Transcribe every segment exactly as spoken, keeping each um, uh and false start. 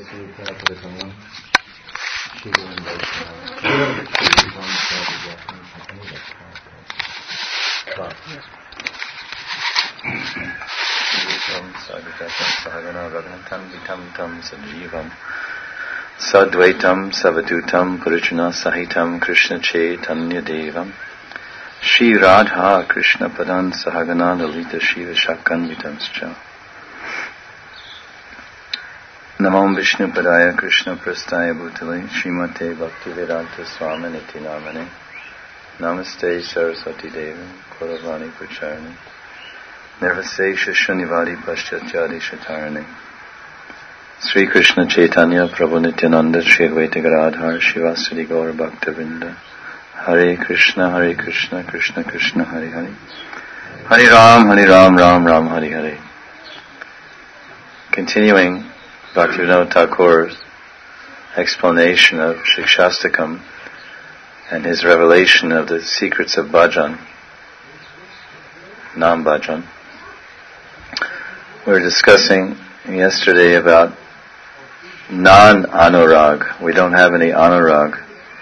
Sripadatamam Shivam Vaishnava Shivam Sadhikatam Sahagana Radhantam Vitam Tam Sajivam Sadvaitam Savadutam Purichana Sahitam Krishna Chaitanya Devam Shri Radha Krishna Padan Sahagana Lalita Shiva Shakan Vitamscha Namam Vishnu Padaya Krishna Prastaya Bhutale Srimate Bhaktivedanta Swami Niti Namane Namaste Saraswati Devi Kauravani Pracharani Nirvase Shunivadi Paschatjadi Shatarani Sri Krishna Chaitanya Prabhu Nityananda Shri Advaita Gadadhar Shivasadi Gaur Bhaktavinda Hare Krishna Hare Krishna Krishna Krishna Hare Hare Hare Ram Hare Ram Ram Ram Hare Hare. Continuing Bhaktivinoda Thakur's explanation of Shikshastakam and his revelation of the secrets of bhajan, Nam bhajan. We were discussing yesterday about non-anurag. We don't have any anurag.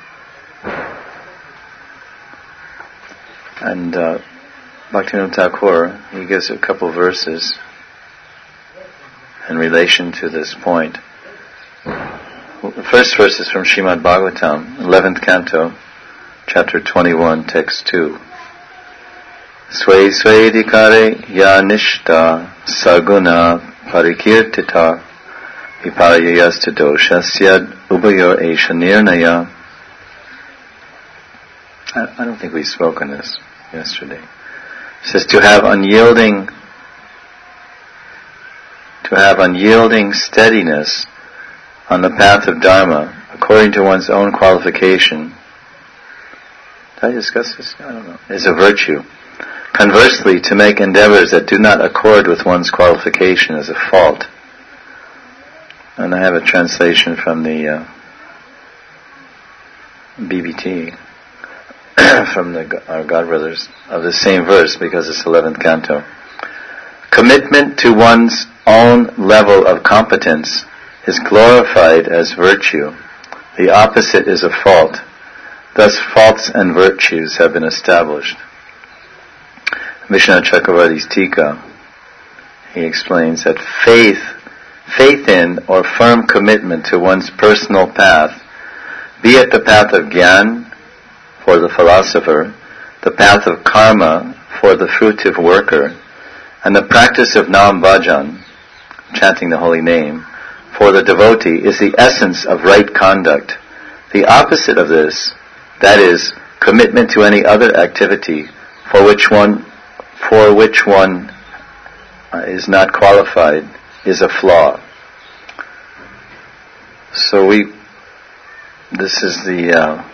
And uh, Bhaktivinoda Thakur, he gives a couple verses in relation to this point. The first verse is from Srimad Bhagavatam, eleventh canto, chapter twenty-one, text two. Sway swaydikare ya nishta saguna parikirtita viparyayastu doshasya ubayor esha nirnaya. I, I don't think we spoke on this yesterday. It says to have unyielding to have unyielding steadiness on the path of Dharma according to one's own qualification. Did I discuss this? I don't know. Is a virtue. Conversely, to make endeavors that do not accord with one's qualification is a fault. And I have a translation from the uh, B B T, from the, our Godbrothers, of the same verse, because it's eleventh canto. Commitment to one's own level of competence is glorified as virtue. The opposite is a fault. Thus faults and virtues have been established. Vishnu Chakravarti's Tika, he explains that faith, faith in or firm commitment to one's personal path, be it the path of Gyan for the philosopher, the path of karma for the fruitive worker, and the practice of Nam bhajan, chanting the holy name, for the devotee is the essence of right conduct. The opposite of this, that is, commitment to any other activity for which one, for which one uh, is not qualified, is a flaw. So we, this is the, uh,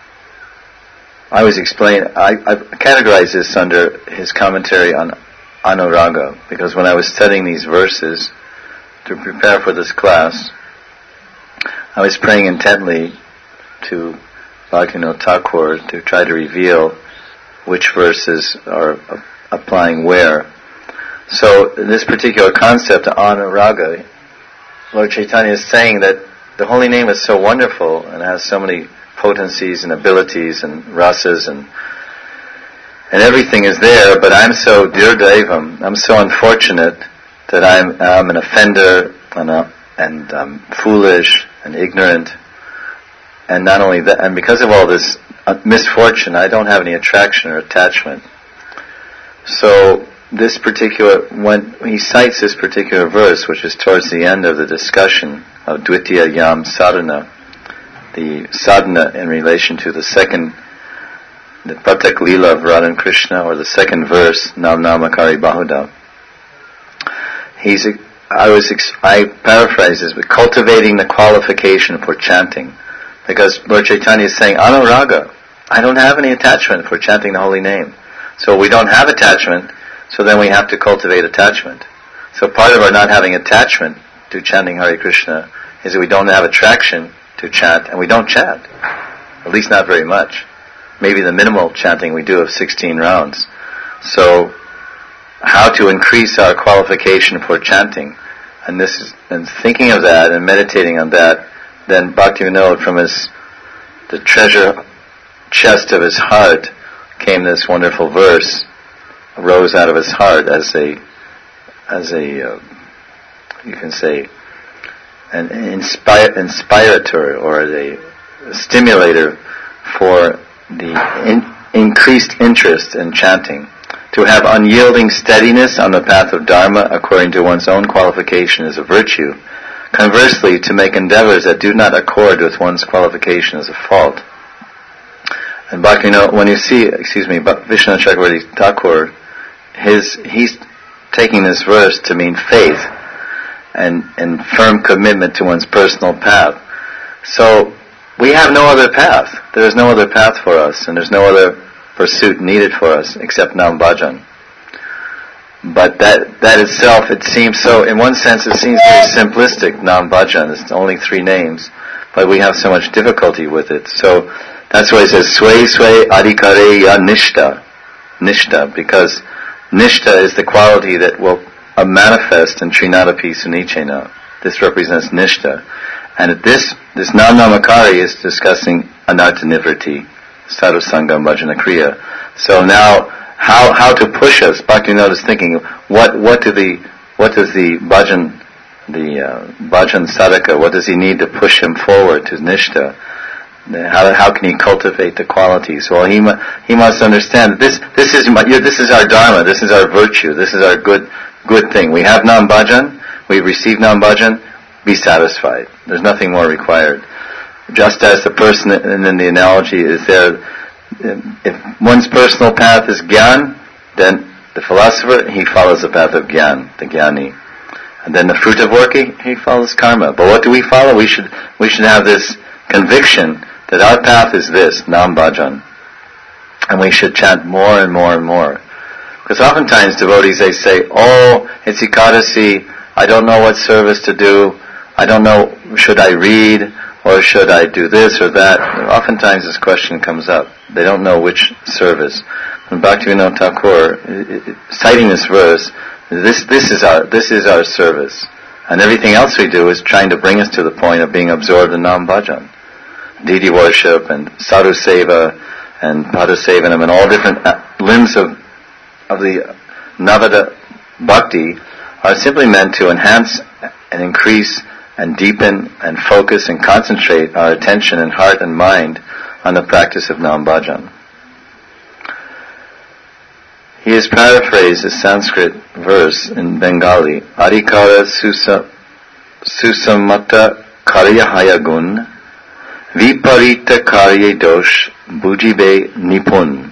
I was explaining, I, I categorize this under his commentary on Anuraga, because when I was studying these verses to prepare for this class, I was praying intently to Bhaktivinoda Thakur to try to reveal which verses are uh, applying where. So in this particular concept of Anuraga, Lord Chaitanya is saying that the holy name is so wonderful and has so many potencies and abilities and rasas and and everything is there, but I'm so dirdavam, I'm so unfortunate that I'm, I'm an offender and, uh, and I'm foolish and ignorant, and not only that, and because of all this uh, misfortune, I don't have any attraction or attachment. So this particular, when he cites this particular verse, which is towards the end of the discussion of Dvitiya Yam Sadhana, the sadhana in relation to the second, the Pratak Leela of Radha and Krishna, or the second verse, Nam Namakari Bahuda. He's, I was, I paraphrase this, but cultivating the qualification for chanting, because Lord Chaitanya is saying, Anuraga, I don't have any attachment for chanting the holy name. So we don't have attachment, so then we have to cultivate attachment. So part of our not having attachment to chanting Hare Krishna is that we don't have attraction to chant, and we don't chant. At least not very much. Maybe the minimal chanting we do of sixteen rounds. So, how to increase our qualification for chanting? And this is, and thinking of that and meditating on that, then Bhaktivinoda, from his, the treasure chest of his heart, came this wonderful verse, arose out of his heart as a, as a, uh, you can say, an inspire, inspirator or the stimulator for the in, increased interest in chanting. To have unyielding steadiness on the path of Dharma according to one's own qualification is a virtue. Conversely, to make endeavors that do not accord with one's qualification is a fault. And Bhaktivinoda, when you see, excuse me, Vishwanath Chakravarti Thakur, his, he's taking this verse to mean faith and, and firm commitment to one's personal path. So, we have no other path. There is no other path for us, and there's no other pursuit needed for us except Nam Bhajan. But that that itself, it seems so, in one sense it seems very simplistic, Nam Bhajan. It's only three names, but we have so much difficulty with it. So that's why it says, Sway Sway Adhikare Ya Nishta. Nishta, because Nishta is the quality that will uh, manifest in Trinadapi Sunichena. This represents Nishta. And this, this Nam Namakari is discussing Anartha Nivriti. Sadhu Sangam Bhajana Kriya. So now, how how to push us? Bhaktivinoda is thinking, what what do the what does the bhajan the uh, bhajan sadhaka, what does he need to push him forward to nishta? How how can he cultivate the qualities? Well, he mu- he must understand that this this is my, this is our dharma, this is our virtue, this is our good good thing. We have nam bhajan, we receive nam bhajan. Be satisfied. There's nothing more required. Just as the person, and then the analogy is there, if one's personal path is Gyan, then the philosopher, he follows the path of Gyan, the Gyani. And then the fruit of work, he, he follows karma. But what do we follow? We should we should have this conviction that our path is this, Nam Bhajan. And we should chant more and more and more. Because oftentimes devotees, they say, oh, it's Ekadasi, I don't know what service to do, I don't know, should I read? Or should I do this or that? Oftentimes this question comes up. They don't know which service. And Bhaktivinoda Thakur, citing this verse, this this is our this is our service, and everything else we do is trying to bring us to the point of being absorbed in Nam Bhajan, deity worship, and sadhu seva, and padasevanam, and all different limbs of of the Navada Bhakti are simply meant to enhance and increase and deepen and focus and concentrate our attention and heart and mind on the practice of Nam Bhajan. He has paraphrased a Sanskrit verse in Bengali, Adhikara susa, Susamata Karyahaya Gun, Viparita Karye Dosh, Bujibe Nipun.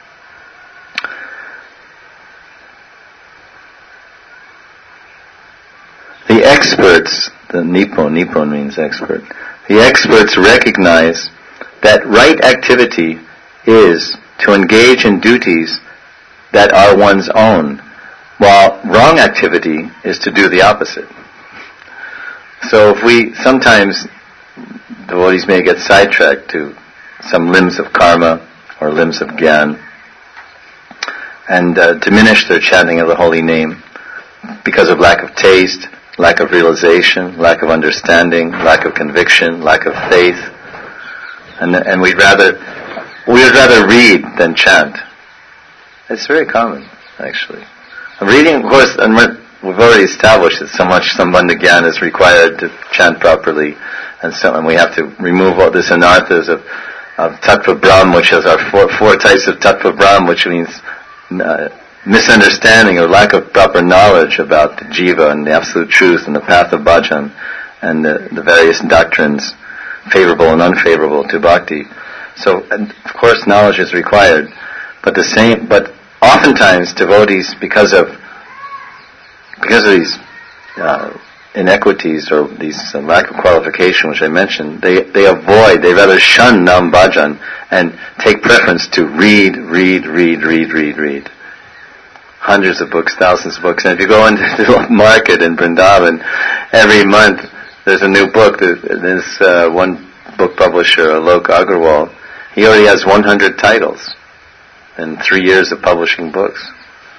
The experts, the Nipun, Nipun means expert, the experts recognize that right activity is to engage in duties that are one's own, while wrong activity is to do the opposite. So if we, sometimes devotees may get sidetracked to some limbs of karma or limbs of gyan and uh, diminish their chanting of the holy name because of lack of taste, lack of realization, lack of understanding, lack of conviction, lack of faith, and and we'd rather we would rather read than chant. It's very common, actually. Reading, of course, and we've already established that so much Sambandha Gyan is required to chant properly, and so and we have to remove all this anarthas of of Tattva Brahm, which has our four four types of Tattva Brahm, which means uh, misunderstanding or lack of proper knowledge about the jiva and the absolute truth and the path of bhajan and the, the various doctrines, favorable and unfavorable to bhakti. So, and of course, knowledge is required, but the same. But oftentimes, devotees, because of because of these uh, inequities or these uh, lack of qualification, which I mentioned, they they avoid, they rather shun Nam Bhajan and take preference to read, read, read, read, read, read. Hundreds of books, thousands of books. And if you go into the market in Vrindavan, every month there's a new book. There's uh, one book publisher, Alok Agarwal. He already has one hundred titles in three years of publishing books.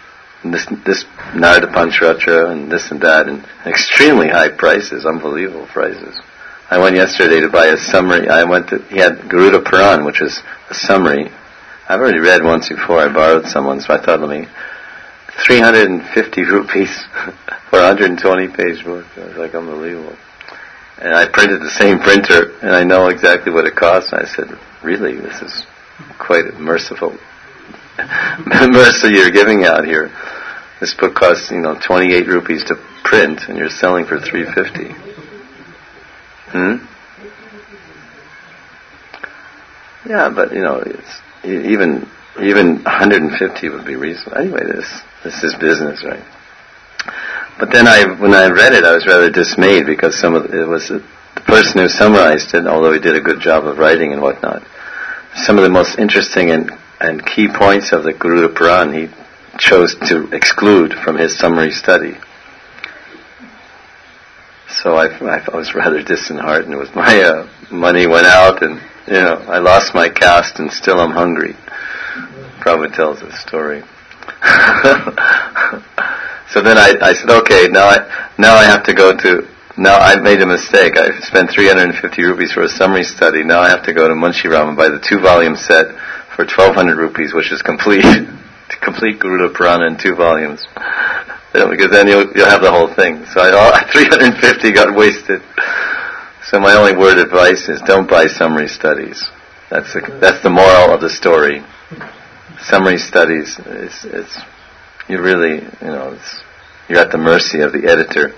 this this Narada Pancharatra and this and that, and extremely high prices, unbelievable prices. I went yesterday to buy a summary. I went to, he had Garuda Puran, which is a summary. I've already read once before. I borrowed someone's, so I thought, let me, three hundred fifty rupees for a one hundred twenty page book. It was like unbelievable. And I printed the same printer, and I know exactly what it costs. And I said, really, this is quite merciful. Mercy you're giving out here. This book costs, you know, twenty-eight rupees to print, and you're selling for three hundred fifty. Hmm? Yeah, but, you know, it's, even even one hundred fifty would be reasonable. Anyway, this this is business, right? But then I, when I read it, I was rather dismayed because some of the, it was the person who summarized it, although he did a good job of writing and whatnot. Some of the most interesting and, and key points of the Garuda Puran he chose to exclude from his summary study. So I, I was rather disheartened. It was my uh, money went out, and you know I lost my caste, and still I'm hungry. Prabhupada tells this story. So then I, I said, okay, now I now I have to go to. Now I made a mistake. I spent three hundred fifty rupees for a summary study. Now I have to go to Munshi Ram and buy the two-volume set for twelve hundred rupees, which is complete, complete Garuda Purana in two volumes. You know, because then you'll you'll have the whole thing. So I, all, three hundred fifty got wasted. So my only word of advice is don't buy summary studies. That's the, that's the moral of the story. Summary studies, it's, it's you really, you know, it's, you're at the mercy of the editor.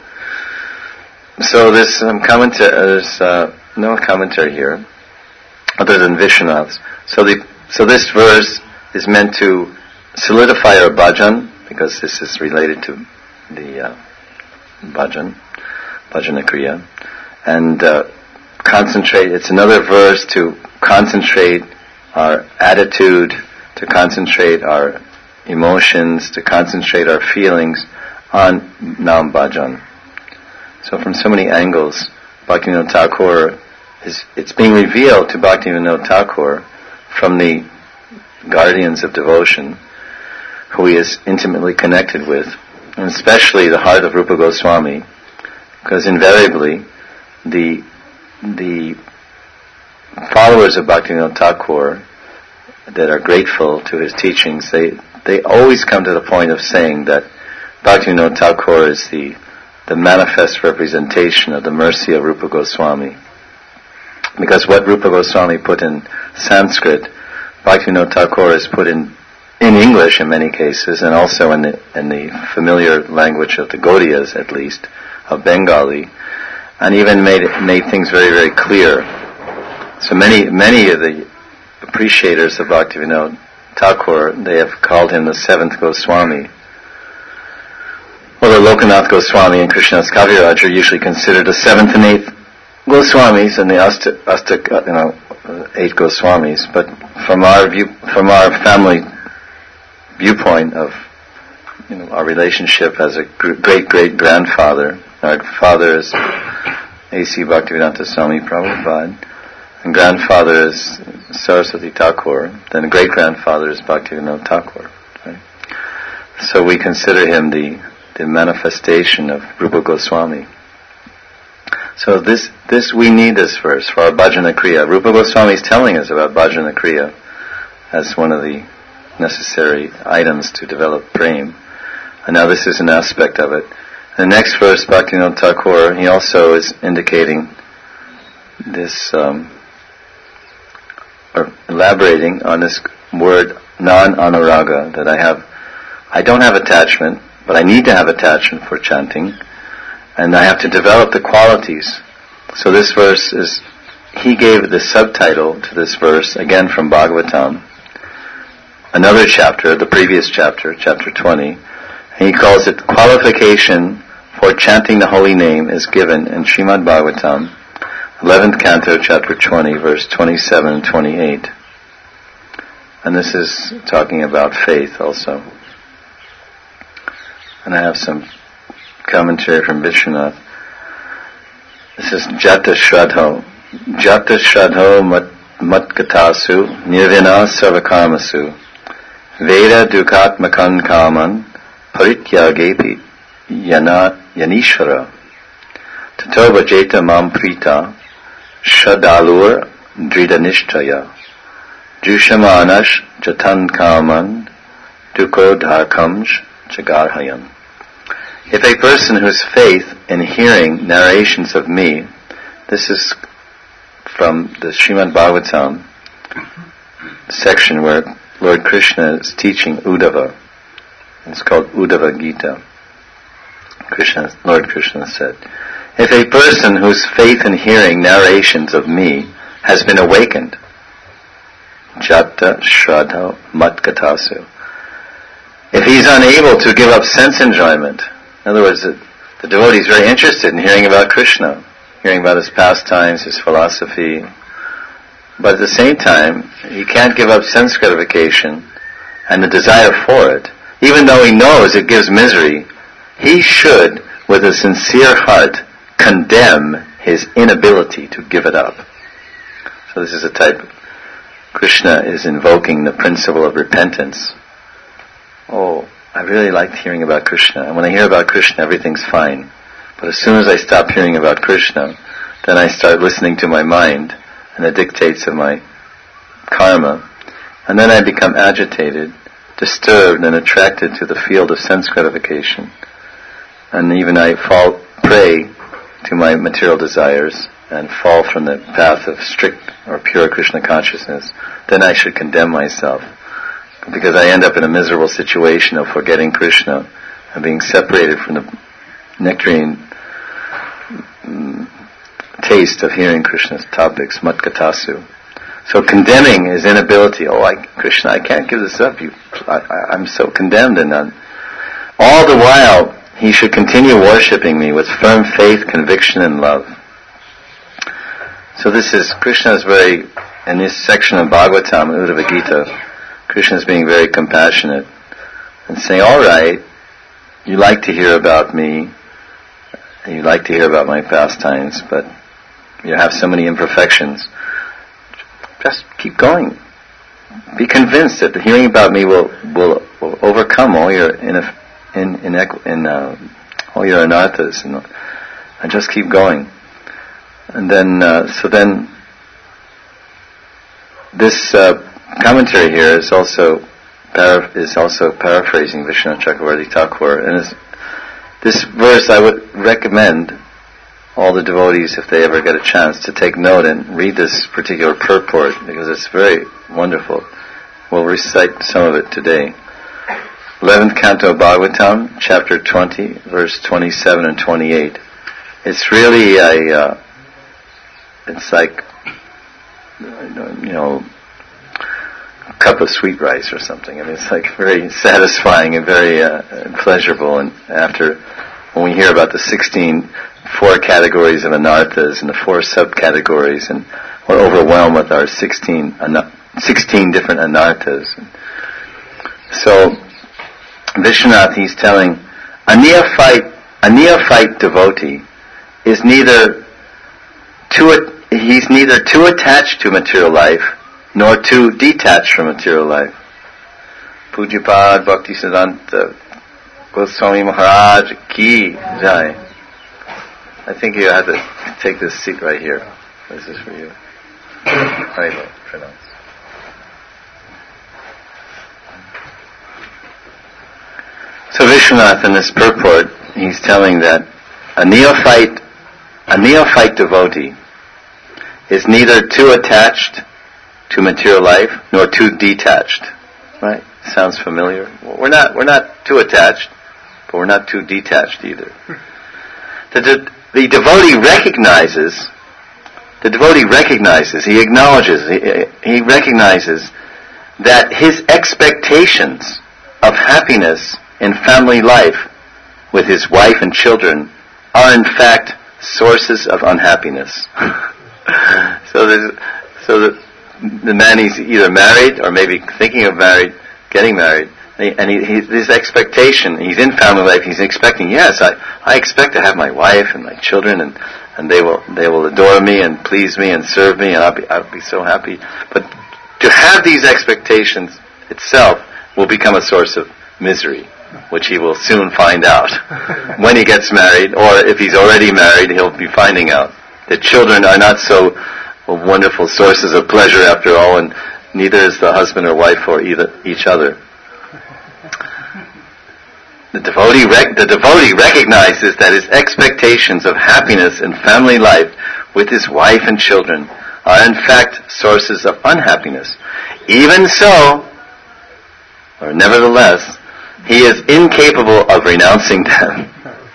So this um, commentary, there's uh, no commentary here, other than Vishwanath's. So the so this verse is meant to solidify our bhajan, because this is related to the uh, bhajan, bhajana kriya, and uh, concentrate. It's another verse to concentrate our attitude, to concentrate our emotions, to concentrate our feelings on Nam Bhajan. So from so many angles, Bhaktivinoda Thakur is, it's being revealed to Bhaktivinoda Thakur from the guardians of devotion, who he is intimately connected with, and especially the heart of Rupa Goswami, because invariably the the followers of Bhaktivinoda Thakur that are grateful to his teachings, they they always come to the point of saying that Bhaktivinoda Thakur is the the manifest representation of the mercy of Rupa Goswami. Because what Rupa Goswami put in Sanskrit, Bhaktivinoda Thakur has put in in English in many cases, and also in the, in the familiar language of the Gaudiyas, at least, of Bengali, and even made it, made things very, very clear. So many many of the appreciators of Bhaktivinoda Thakur, they have called him the seventh Goswami. Although Lokanath Goswami and Krishnadas Kaviraj are usually considered the seventh and eighth Goswamis, and the Asta, Asta, you know, eight Goswamis. But from our view, from our family viewpoint of, you know, our relationship as a great great grandfather, our father is A C Bhaktivedanta Swami Prabhupada, and grandfather is Saraswati Thakur. Then great grandfather is Bhaktivinoda Thakur. Right? So we consider him the the manifestation of Rupa Goswami. So this, this we need this verse for our bhajana kriya. Rupa Goswami is telling us about bhajana kriya as one of the necessary items to develop prem. And now this is an aspect of it. The next verse, Bhaktivinoda Thakur, he also is indicating this, um, or elaborating on this word non-anuraga, that I have, I don't have attachment, but I need to have attachment for chanting, and I have to develop the qualities. So this verse is, he gave the subtitle to this verse, again from Bhagavatam, another chapter, the previous chapter, chapter twenty, and he calls it, qualification for chanting the holy name is given in Srimad Bhagavatam, eleventh canto, chapter twenty, verse twenty-seven and twenty-eight. And this is talking about faith also. And I have some commentary from Vishwanath. This is Jata Shradho. Jata Shradho mat, Matkatasu Nirvina Sarvakarmasu Veda Dukatmakan Kaman parityagepi yana yanishvara tato vajeta mam prita shadalur dridanishtaya jushamanash jatan kaman duko dharkamj jagarhayan. If a person whose faith in hearing narrations of me, this is from the Srimad Bhagavatam section where Lord Krishna is teaching Uddhava. It's called Uddhava Gita. Krishna, Lord Krishna said, if a person whose faith in hearing narrations of me has been awakened, Jata Shraddha Matkatasu, if he's unable to give up sense enjoyment, in other words, the, the devotee is very interested in hearing about Krishna, hearing about his pastimes, his philosophy, but at the same time, he can't give up sense gratification and the desire for it. Even though he knows it gives misery, he should, with a sincere heart, condemn his inability to give it up. So this is a type, Krishna is invoking the principle of repentance. Oh, I really liked hearing about Krishna, and when I hear about Krishna, everything's fine. But as soon as I stop hearing about Krishna, then I start listening to my mind and the dictates of my karma, and then I become agitated, disturbed, and attracted to the field of sense gratification. And even I fall prey to my material desires and fall from the path of strict or pure Krishna consciousness. Then I should condemn myself, because I end up in a miserable situation of forgetting Krishna and being separated from the nectarine mm, taste of hearing Krishna's topics, matkatasu. So condemning his inability, oh, I, Krishna, I can't give this up. You, I, I, I'm so condemned, and I'm, all the while he should continue worshipping me with firm faith, conviction, and love. So this is, Krishna is very, in this section of Bhagavatam, Uddhava Gita, Krishna is being very compassionate and saying, all right, you like to hear about me, and you like to hear about my pastimes, but you have so many imperfections. Just keep going. Be convinced that the hearing about me will will, will overcome all your in in in, in uh, all your anarthas, and, and just keep going. And then, uh, so then, this uh, commentary here is also para- is also paraphrasing Vishwanath Chakravarti Thakur, and is, this verse I would recommend all the devotees, if they ever get a chance, to take note and read this particular purport, because it's very wonderful. We'll recite some of it today. eleventh Canto of Bhagavatam, chapter twenty, verse twenty-seven and twenty-eight. It's really a, uh, it's like, you know, a cup of sweet rice or something. I mean, it's like very satisfying and very uh, pleasurable. And after, when we hear about the sixteen four categories of anarthas and the four subcategories, and we're overwhelmed with our sixteen, sixteen different anarthas. So Vishwanath, he's telling, a neophyte, a neophyte devotee is neither too, he's neither too attached to material life nor too detached from material life. Pujapad Bhaktisiddhanta Goswami Maharaj Ki Jai. I think you have to take this seat right here. This is for you. Right, pronounce. So Vishwanath, in this purport, he's telling that a neophyte, a neophyte devotee is neither too attached to material life nor too detached. Right? Sounds familiar? Well, we're not, we're not too attached, but we're not too detached either. The, the, the devotee recognizes, the devotee recognizes, he acknowledges, he, he recognizes that his expectations of happiness in family life with his wife and children are in fact sources of unhappiness. so the, so the, the man, he's either married or maybe thinking of married, getting married, and he, he, his expectation, he's in family life, he's expecting, yes, I, I expect to have my wife and my children, and, and they will they will adore me and please me and serve me, and I'll be I'll be so happy. But to have these expectations itself will become a source of misery which he will soon find out when he gets married, or if he's already married, he'll be finding out that children are not so wonderful sources of pleasure after all, and neither is the husband or wife for either each other. The devotee, rec- the devotee recognizes that his expectations of happiness in family life with his wife and children are in fact sources of unhappiness. Even so, or nevertheless, he is incapable of renouncing them.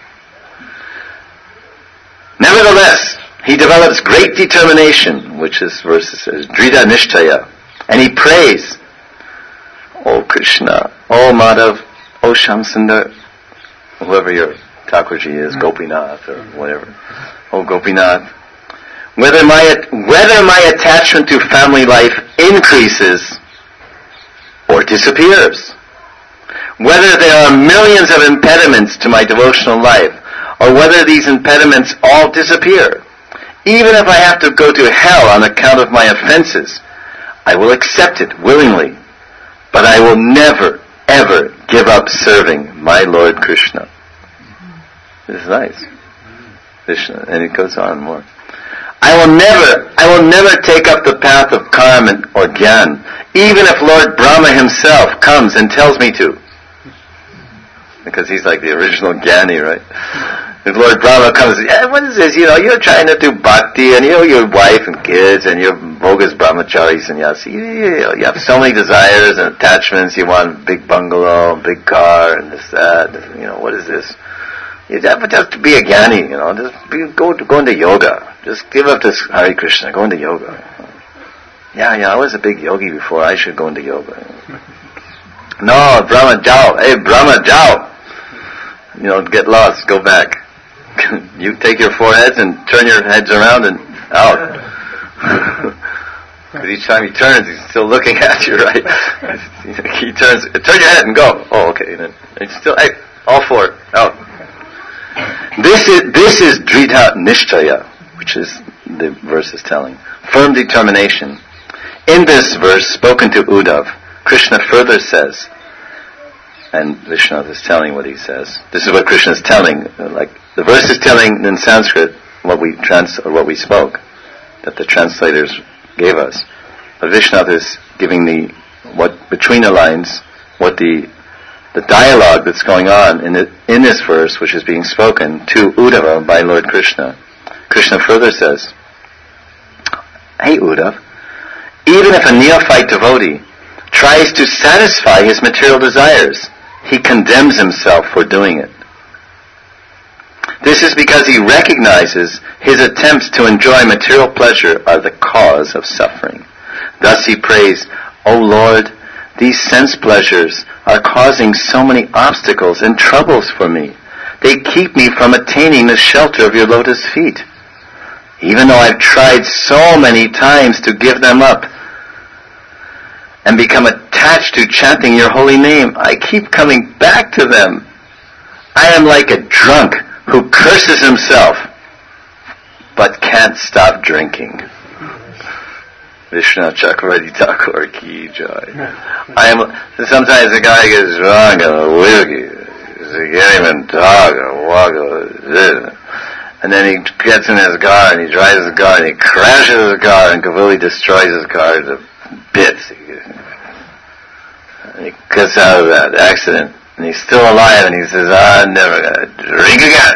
Nevertheless, he develops great determination, which this verse says, Drida Nishtaya, and he prays, O Krishna, O Madhav, O Shamsundar, whoever your Thakurji is, Gopinath or whatever, O Gopinath, whether my whether my attachment to family life increases or disappears, whether there are millions of impediments to my devotional life, or whether these impediments all disappear, even if I have to go to hell on account of my offenses, I will accept it willingly, but I will never, ever give up serving my Lord Krishna. This is nice. Krishna, and it goes on more. I will never, I will never take up the path of karma or gyan, even if Lord Brahma himself comes and tells me to. Because he's like the original Gyani, right? If Lord Brahma comes, yeah, what is this? You know, you're trying to do bhakti, and you know, your wife and kids, and your bogus brahmachari sannyasi. You, you, you have so many desires and attachments. You want a big bungalow, a big car, and this, that. You know, what is this? You have to be a Gyani, you know. Just be, go, go into yoga. Just give up this Hare Krishna. Go into yoga. Yeah, yeah, I was a big yogi before. I should go into yoga. No, Brahma, jao. Hey, Brahma, jao. You know, get lost. Go back. You take your foreheads and turn your heads around and out. Because each time he turns, he's still looking at you, right? He turns, turn your head and go. Oh, okay. And then it's still, hey, all four, out. This is this is Dridha Nishtaya, which is the verse is telling. Firm determination. In this verse, spoken to Uddhav, Krishna further says, and Vishwanath is telling what he says. This is what Krishna is telling. Like the verse is telling in Sanskrit what we trans or what we spoke, that the translators gave us. But Vishwanath is giving the what between the lines, what the the dialogue that's going on in the, in this verse, which is being spoken to Uddhava by Lord Krishna. Krishna further says, "Hey Uddhav, even if a neophyte devotee tries to satisfy his material desires, he condemns himself for doing it. This is because he recognizes his attempts to enjoy material pleasure are the cause of suffering. Thus he prays, O Lord, these sense pleasures are causing so many obstacles and troubles for me. They keep me from attaining the shelter of your lotus feet. Even though I've tried so many times to give them up and become attached to chanting your holy name, I keep coming back to them. I am like a drunk who curses himself but can't stop drinking." Vishnu Chakravarti Thakur ki jai. I am. Sometimes a guy gets drunk on a whiskey, he can't even talk or walk or this. And then he gets in his car and he drives his car and he crashes his car and completely destroys his car to bits. And he gets out of that accident and he's still alive and he says, I'm never going to drink again.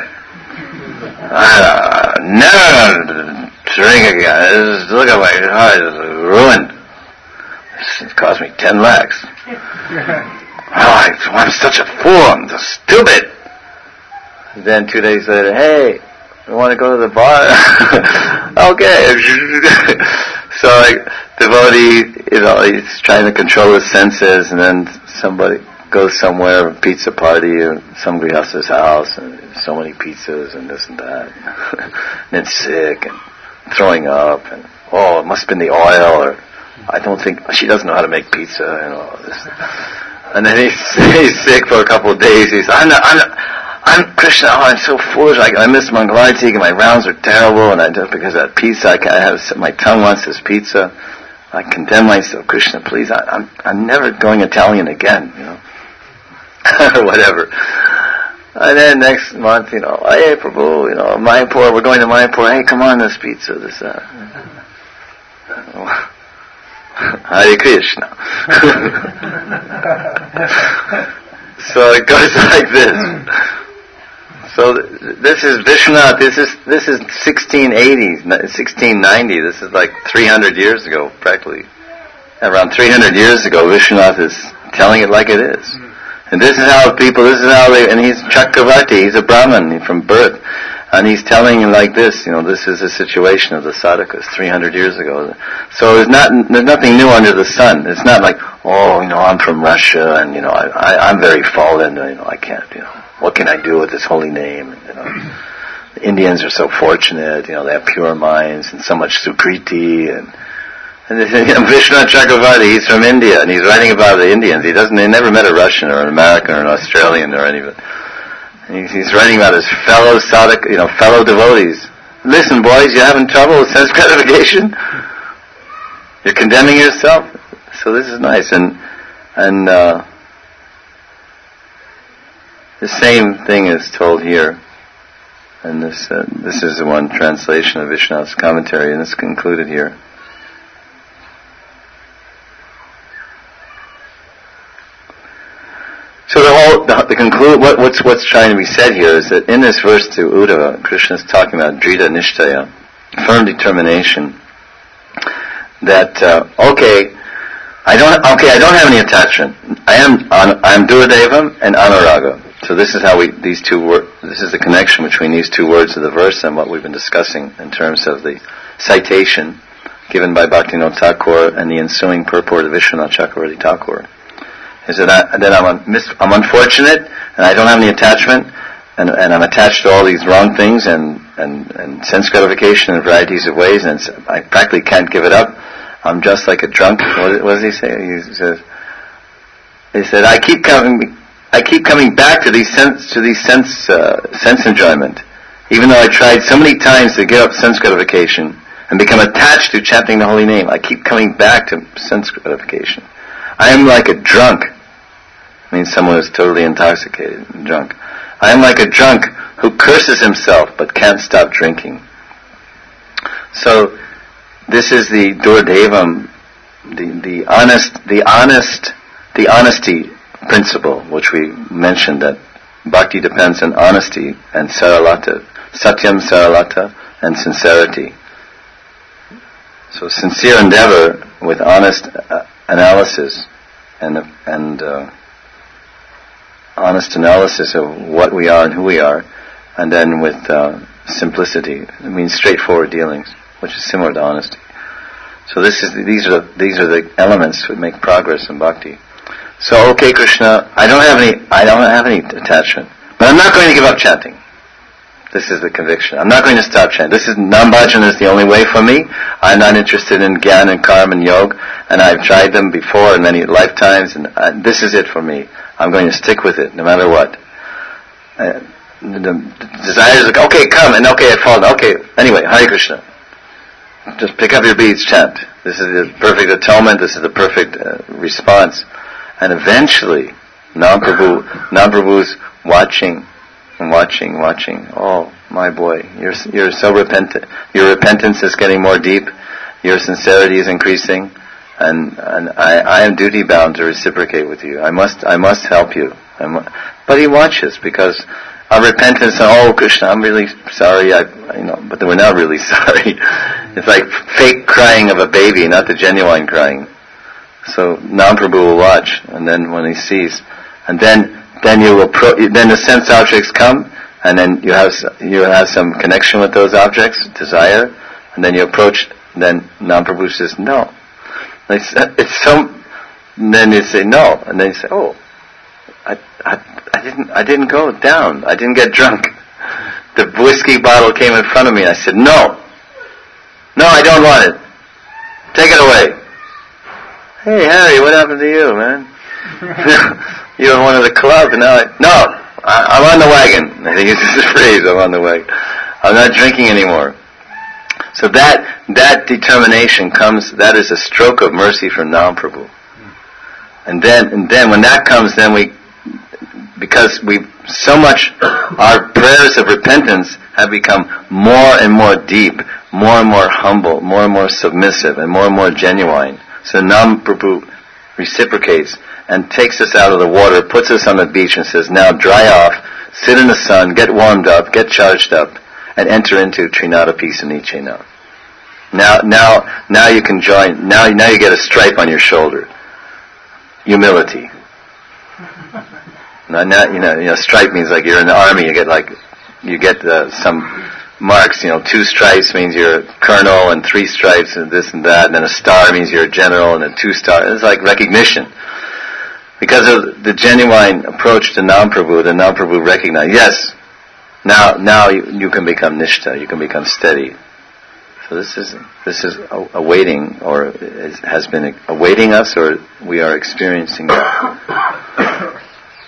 I'm never going to drink again. Just look at my car, it's ruined. It cost me ten lakhs. Oh, I, I'm such a fool, I'm so stupid. Then two days later, hey, you want to go to the bar? Okay. So like, devotee, you know, he's trying to control his senses, and then somebody goes somewhere, a pizza party, or some grihasta's house, and so many pizzas, and this and that. And then sick, and throwing up, and oh, it must have been the oil, or I don't think, she doesn't know how to make pizza, and all this. And then he's, he's sick for a couple of days. He's, I'm not, I'm not, I'm Krishna. Oh, I'm so foolish. I, I missed Mangalarti, and my rounds are terrible. And I just because of that pizza, I, I have my tongue wants this pizza. I condemn myself, Krishna. Please, I, I'm I'm never going Italian again. You know. or whatever. And then next month, you know, hey Prabhu, you know, Mayapur, we're going to Mayapur. Hey, come on, this pizza, this that. Hare Krishna. So it goes like this. So this is Vishwanath. This is this is sixteen eighty, sixteen ninety. This is like three hundred years ago, practically. Around three hundred years ago, Vishwanath is telling it like it is. And this is how people, this is how they, and he's Chakravarti, he's a Brahmin from birth. And he's telling him like this, you know, this is the situation of the sadhakas three hundred years ago. So there's not, there's nothing new under the sun. It's not like, oh, you know, I'm from Russia and, you know, I, I, I'm very fallen, you know, I can't, you know, what can I do with this holy name? And, you know, the Indians are so fortunate, you know, they have pure minds and so much sukriti and, and you know, Vishwanath Chakravarti, he's from India and he's writing about the Indians. He doesn't, he never met a Russian or an American or an Australian or any of it. He's writing about his fellow sadhak, you know, fellow devotees. Listen, boys, you're having trouble with sense gratification? You're condemning yourself? So this is nice. And and uh, the same thing is told here. And this uh, this is the one translation of Vishwanath's commentary, and it's concluded here. So the whole, the, the conclude, what, what's what's trying to be said here is that in this verse to Uddhava, Krishna is talking about drita nishtaya, firm determination. That uh, okay, I don't okay, I don't have any attachment. I am I am Duradevam and Anuraga. So this is how we these two words. This is the connection between these two words of the verse and what we've been discussing in terms of the citation given by Bhaktivinoda Thakur and the ensuing purport of Vishwanath Chakravarti Thakur. Is that, I, that I'm, un, mis, I'm unfortunate and I don't have any attachment and, and I'm attached to all these wrong things and, and, and sense gratification in varieties of ways and I practically can't give it up. I'm just like a drunk. What, what does he say? He says, he said, I keep coming, I keep coming back to these sense, to these sense, uh, sense enjoyment, even though I tried so many times to give up sense gratification and become attached to chanting the holy name. I keep coming back to sense gratification. I am like a drunk. Means someone who's totally intoxicated and drunk. I am like a drunk who curses himself but can't stop drinking. So this is the Durdevam, the, the honest, the honest, the honesty principle, which we mentioned that bhakti depends on honesty and saralata, satyam saralata and sincerity. So sincere endeavor with honest uh, analysis and and uh, honest analysis of what we are and who we are, and then with uh, simplicity. It means straightforward dealings, which is similar to honesty. So this is these are the, these are the elements that make progress in bhakti. So okay, Krishna, I don't have any I don't have any attachment, but I'm not going to give up chanting. This is the conviction. I'm not going to stop chanting. This is Nam-bhajan is the only way for me. I'm not interested in Gyan and Karma and Yoga, and I've tried them before in many lifetimes, and uh, this is it for me. I'm going to stick with it, no matter what. Uh, the, the desire is like, okay, come, and okay, I fall. Okay, anyway, Hare Krishna. Just pick up your beads, chant. This is the perfect atonement. This is the perfect uh, response. And eventually, Nam-Prabhu, Nam-Prabhu's watching, and watching, watching. Oh, my boy, you're you're so repentant. Your repentance is getting more deep. Your sincerity is increasing. And, and I, I am duty bound to reciprocate with you. I must, I must help you. Mu- but he watches because our repentance. Oh, Krishna, I'm really sorry. I, you know, but we're not really sorry. It's like fake crying of a baby, not the genuine crying. So Nam-Prabhu will watch, and then when he sees, and then then you will, pro- then the sense objects come, and then you have you have some connection with those objects, desire, and then you approach. Then Nam-Prabhu says no. It's, it's so. Then you say no, and then you say, "Oh, I, I, I didn't, I didn't go down. I didn't get drunk. The whiskey bottle came in front of me. I said, no, no, I don't want it. Take it away." Hey, Harry, what happened to you, man? You were one of the club, and now I, no, I, I'm on the wagon. I think it's just a phrase. I'm on the wagon. I'm not drinking anymore. So that that determination comes. That is a stroke of mercy from Nam-Prabhu. And then, and then when that comes, then we, because we so much, our prayers of repentance have become more and more deep, more and more humble, more and more submissive, and more and more genuine. So Nam Prabhu reciprocates and takes us out of the water, puts us on the beach and says, now dry off, sit in the sun, get warmed up, get charged up, and enter into Trinada Peace and Nichena. Now, now, now you can join, now, now you get a stripe on your shoulder. Humility. Now, now, you know, you know, stripe means like you're in the army, you get like, you get uh, some marks, you know, two stripes means you're a colonel, and three stripes and this and that, and then a star means you're a general, and a two star, it's like recognition. Because of the genuine approach to Nam Prabhu, the Nam Prabhu recognize, yes, now, now you, you can become Nishta, you can become steady. So this is, this is awaiting, or is, has been awaiting us, or we are experiencing that.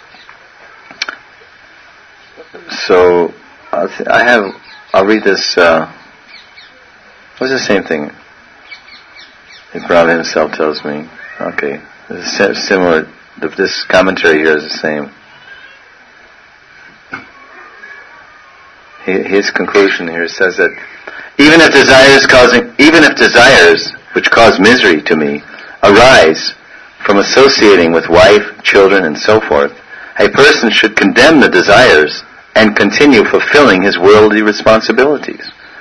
So, I'll th- I have, I'll read this, uh, what's the same thing? If Brahma himself tells me. Okay, this is similar, this commentary here is the same. His conclusion here says that even if desires causing, even if desires which cause misery to me arise from associating with wife, children, and so forth, a person should condemn the desires and continue fulfilling his worldly responsibilities.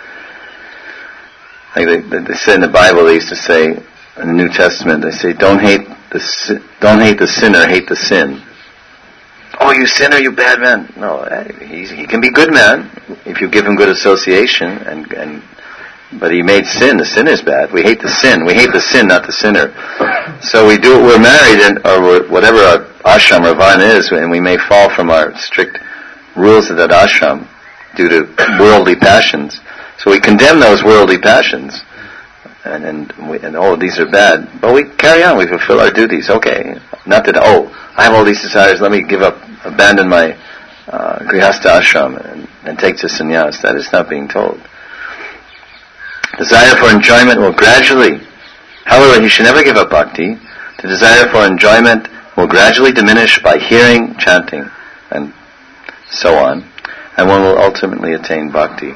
Like they, they said in the Bible, they used to say in the New Testament, they say, "Don't hate the don't hate the sinner, hate the sin." Oh, you sinner, you bad man. No, he he can be good man if you give him good association, and and but he made sin. The sin is bad. We hate the sin. We hate the sin, not the sinner. So we do. We're married, and or we're, whatever our ashram or varna is, and we may fall from our strict rules of that ashram due to worldly passions. So we condemn those worldly passions, and and, we, and oh, these are bad. But we carry on. We fulfill our duties. Okay, not that oh, I have all these desires. Let me give up, abandon my uh, grihastha ashram and, and take to sannyas. That is not being told. Desire for enjoyment will gradually, however, he should never give up bhakti. The desire for enjoyment will gradually diminish by hearing, chanting, and so on, and one will ultimately attain bhakti.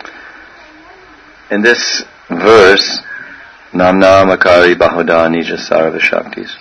In this verse, Namna Makari Bahuda Nija Sarva Shaktis,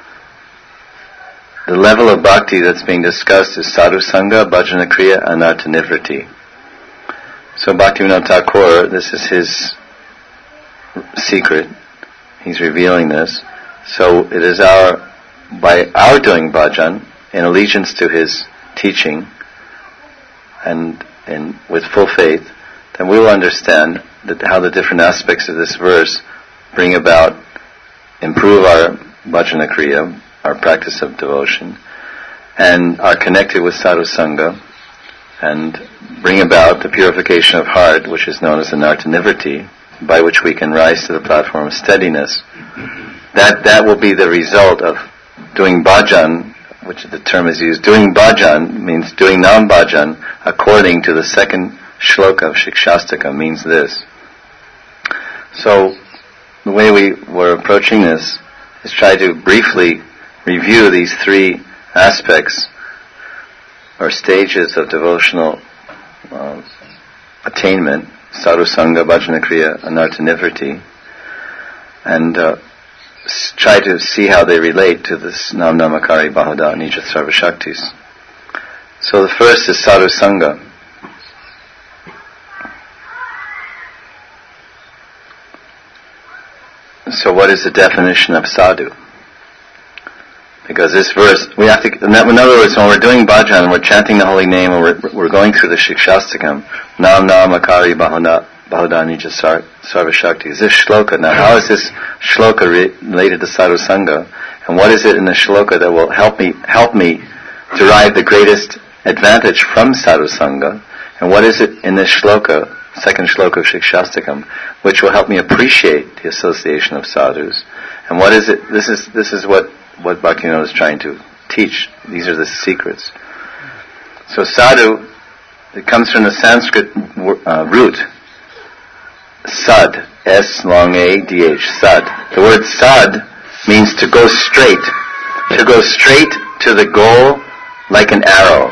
the level of bhakti that's being discussed is Sadhu Sangha, Bhajana Kriya, and Anartha Nivritti. So Bhaktivinoda Thakur, this is his secret. He's revealing this. So it is our, by our doing bhajan, in allegiance to his teaching, and in, with full faith, then we will understand that how the different aspects of this verse bring about, improve our bhajana kriya, our practice of devotion, and are connected with sadhu sangha, and bring about the purification of heart, which is known as anartha nivritti, by which we can rise to the platform of steadiness. That that will be the result of doing bhajan, which the term is used. Doing bhajan means doing nam bhajan according to the second shloka of Shikshastakam means this. So the way we were approaching this is try to briefly review these three aspects or stages of devotional uh, attainment: sadhu sangha, bhajana kriya, anartha nivritti, and uh, s- try to see how they relate to this nam namakari bahuda nija sarva shaktis. So the first is sadhu sangha. So what is the definition of sadhu? Because this verse, we have to, in other words, when we're doing bhajan, we're chanting the holy name, or we're, we're going through the Shikshastakam, Nam Nam Akari Bahuda Nija Sarva Shakti. Is this shloka? Now, how is this shloka related to sadhu sangha? And what is it in the shloka that will help me, help me derive the greatest advantage from sadhu sangha? And what is it in this shloka, second shloka of Shikshastakam, which will help me appreciate the association of sadhus? And what is it, this is, this is what what Bhaktivinoda is trying to teach. These are the secrets. So sadhu, it comes from the Sanskrit uh, root, sad, S long A D H, sad. The word sad means to go straight, to go straight to the goal like an arrow.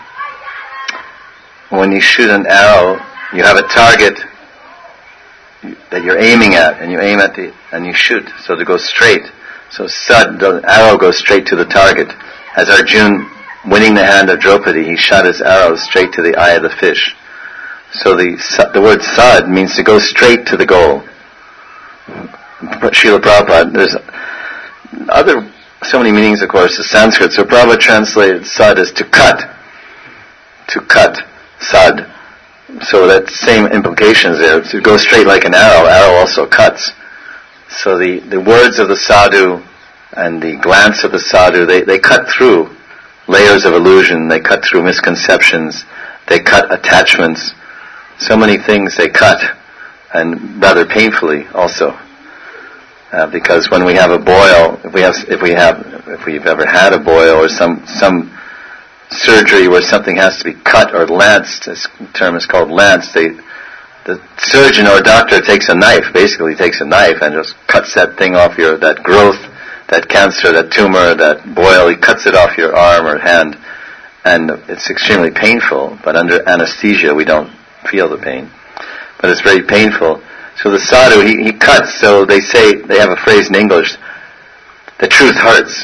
When you shoot an arrow, you have a target that you're aiming at, and you aim at the, and you shoot, so to go straight. So sad, the arrow goes straight to the target. As Arjuna, winning the hand of Draupadi, he shot his arrow straight to the eye of the fish. So the the word sad means to go straight to the goal. Srila Prabhupada, there's other, so many meanings of course, of Sanskrit. So Prabhupada translated sad as to cut. To cut, sad. So that same implications there. To go straight like an arrow, arrow also cuts. So the, the words of the sadhu and the glance of the sadhu, they, they cut through layers of illusion, they cut through misconceptions, they cut attachments. So many things they cut, and rather painfully also. Uh, because when we have a boil, if we have, if we have, if we've ever had a boil or some some surgery where something has to be cut or lanced, this term is called lanced. They, the surgeon or doctor takes a knife, basically takes a knife and just cuts that thing off your, that growth, that cancer, that tumor, that boil. He cuts it off your arm or hand, and it's extremely painful. But under anesthesia, we don't feel the pain, but it's very painful. So the sadhu, he, he cuts. So they say, they have a phrase in English, the truth hurts.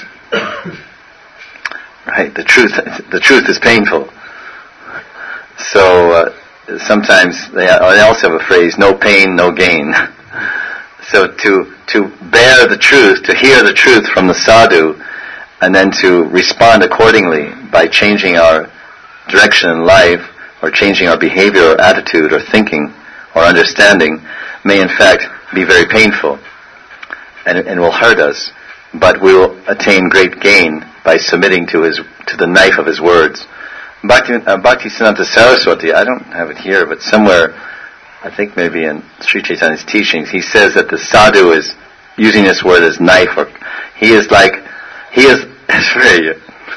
Right? The truth, the truth is painful. So uh, sometimes they, they also have a phrase, no pain, no gain. So to to bear the truth, to hear the truth from the sadhu, and then to respond accordingly by changing our direction in life, or changing our behavior or attitude or thinking or understanding, may in fact be very painful and, and will hurt us, but we will attain great gain by submitting to his to the knife of his words. Bhakti, uh, Bhaktisiddhanta Saraswati, I don't have it here, but somewhere, I think maybe in Sri Chaitanya's teachings, he says that the sadhu is using this word as knife, or he is like, he is, it's very,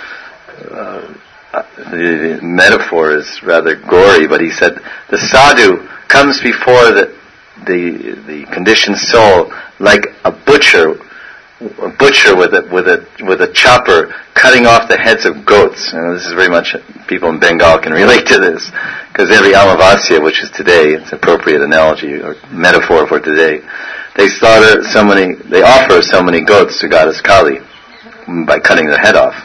uh, the, the metaphor is rather gory, but he said the sadhu comes before the the the conditioned soul like a butcher, a butcher with a with a with a chopper cutting off the heads of goats. And this is very much, people in Bengal can relate to this, because every Amavasya, which is today, it's an appropriate analogy or metaphor for today, they slaughter so many, they offer so many goats to Goddess Kali by cutting their head off.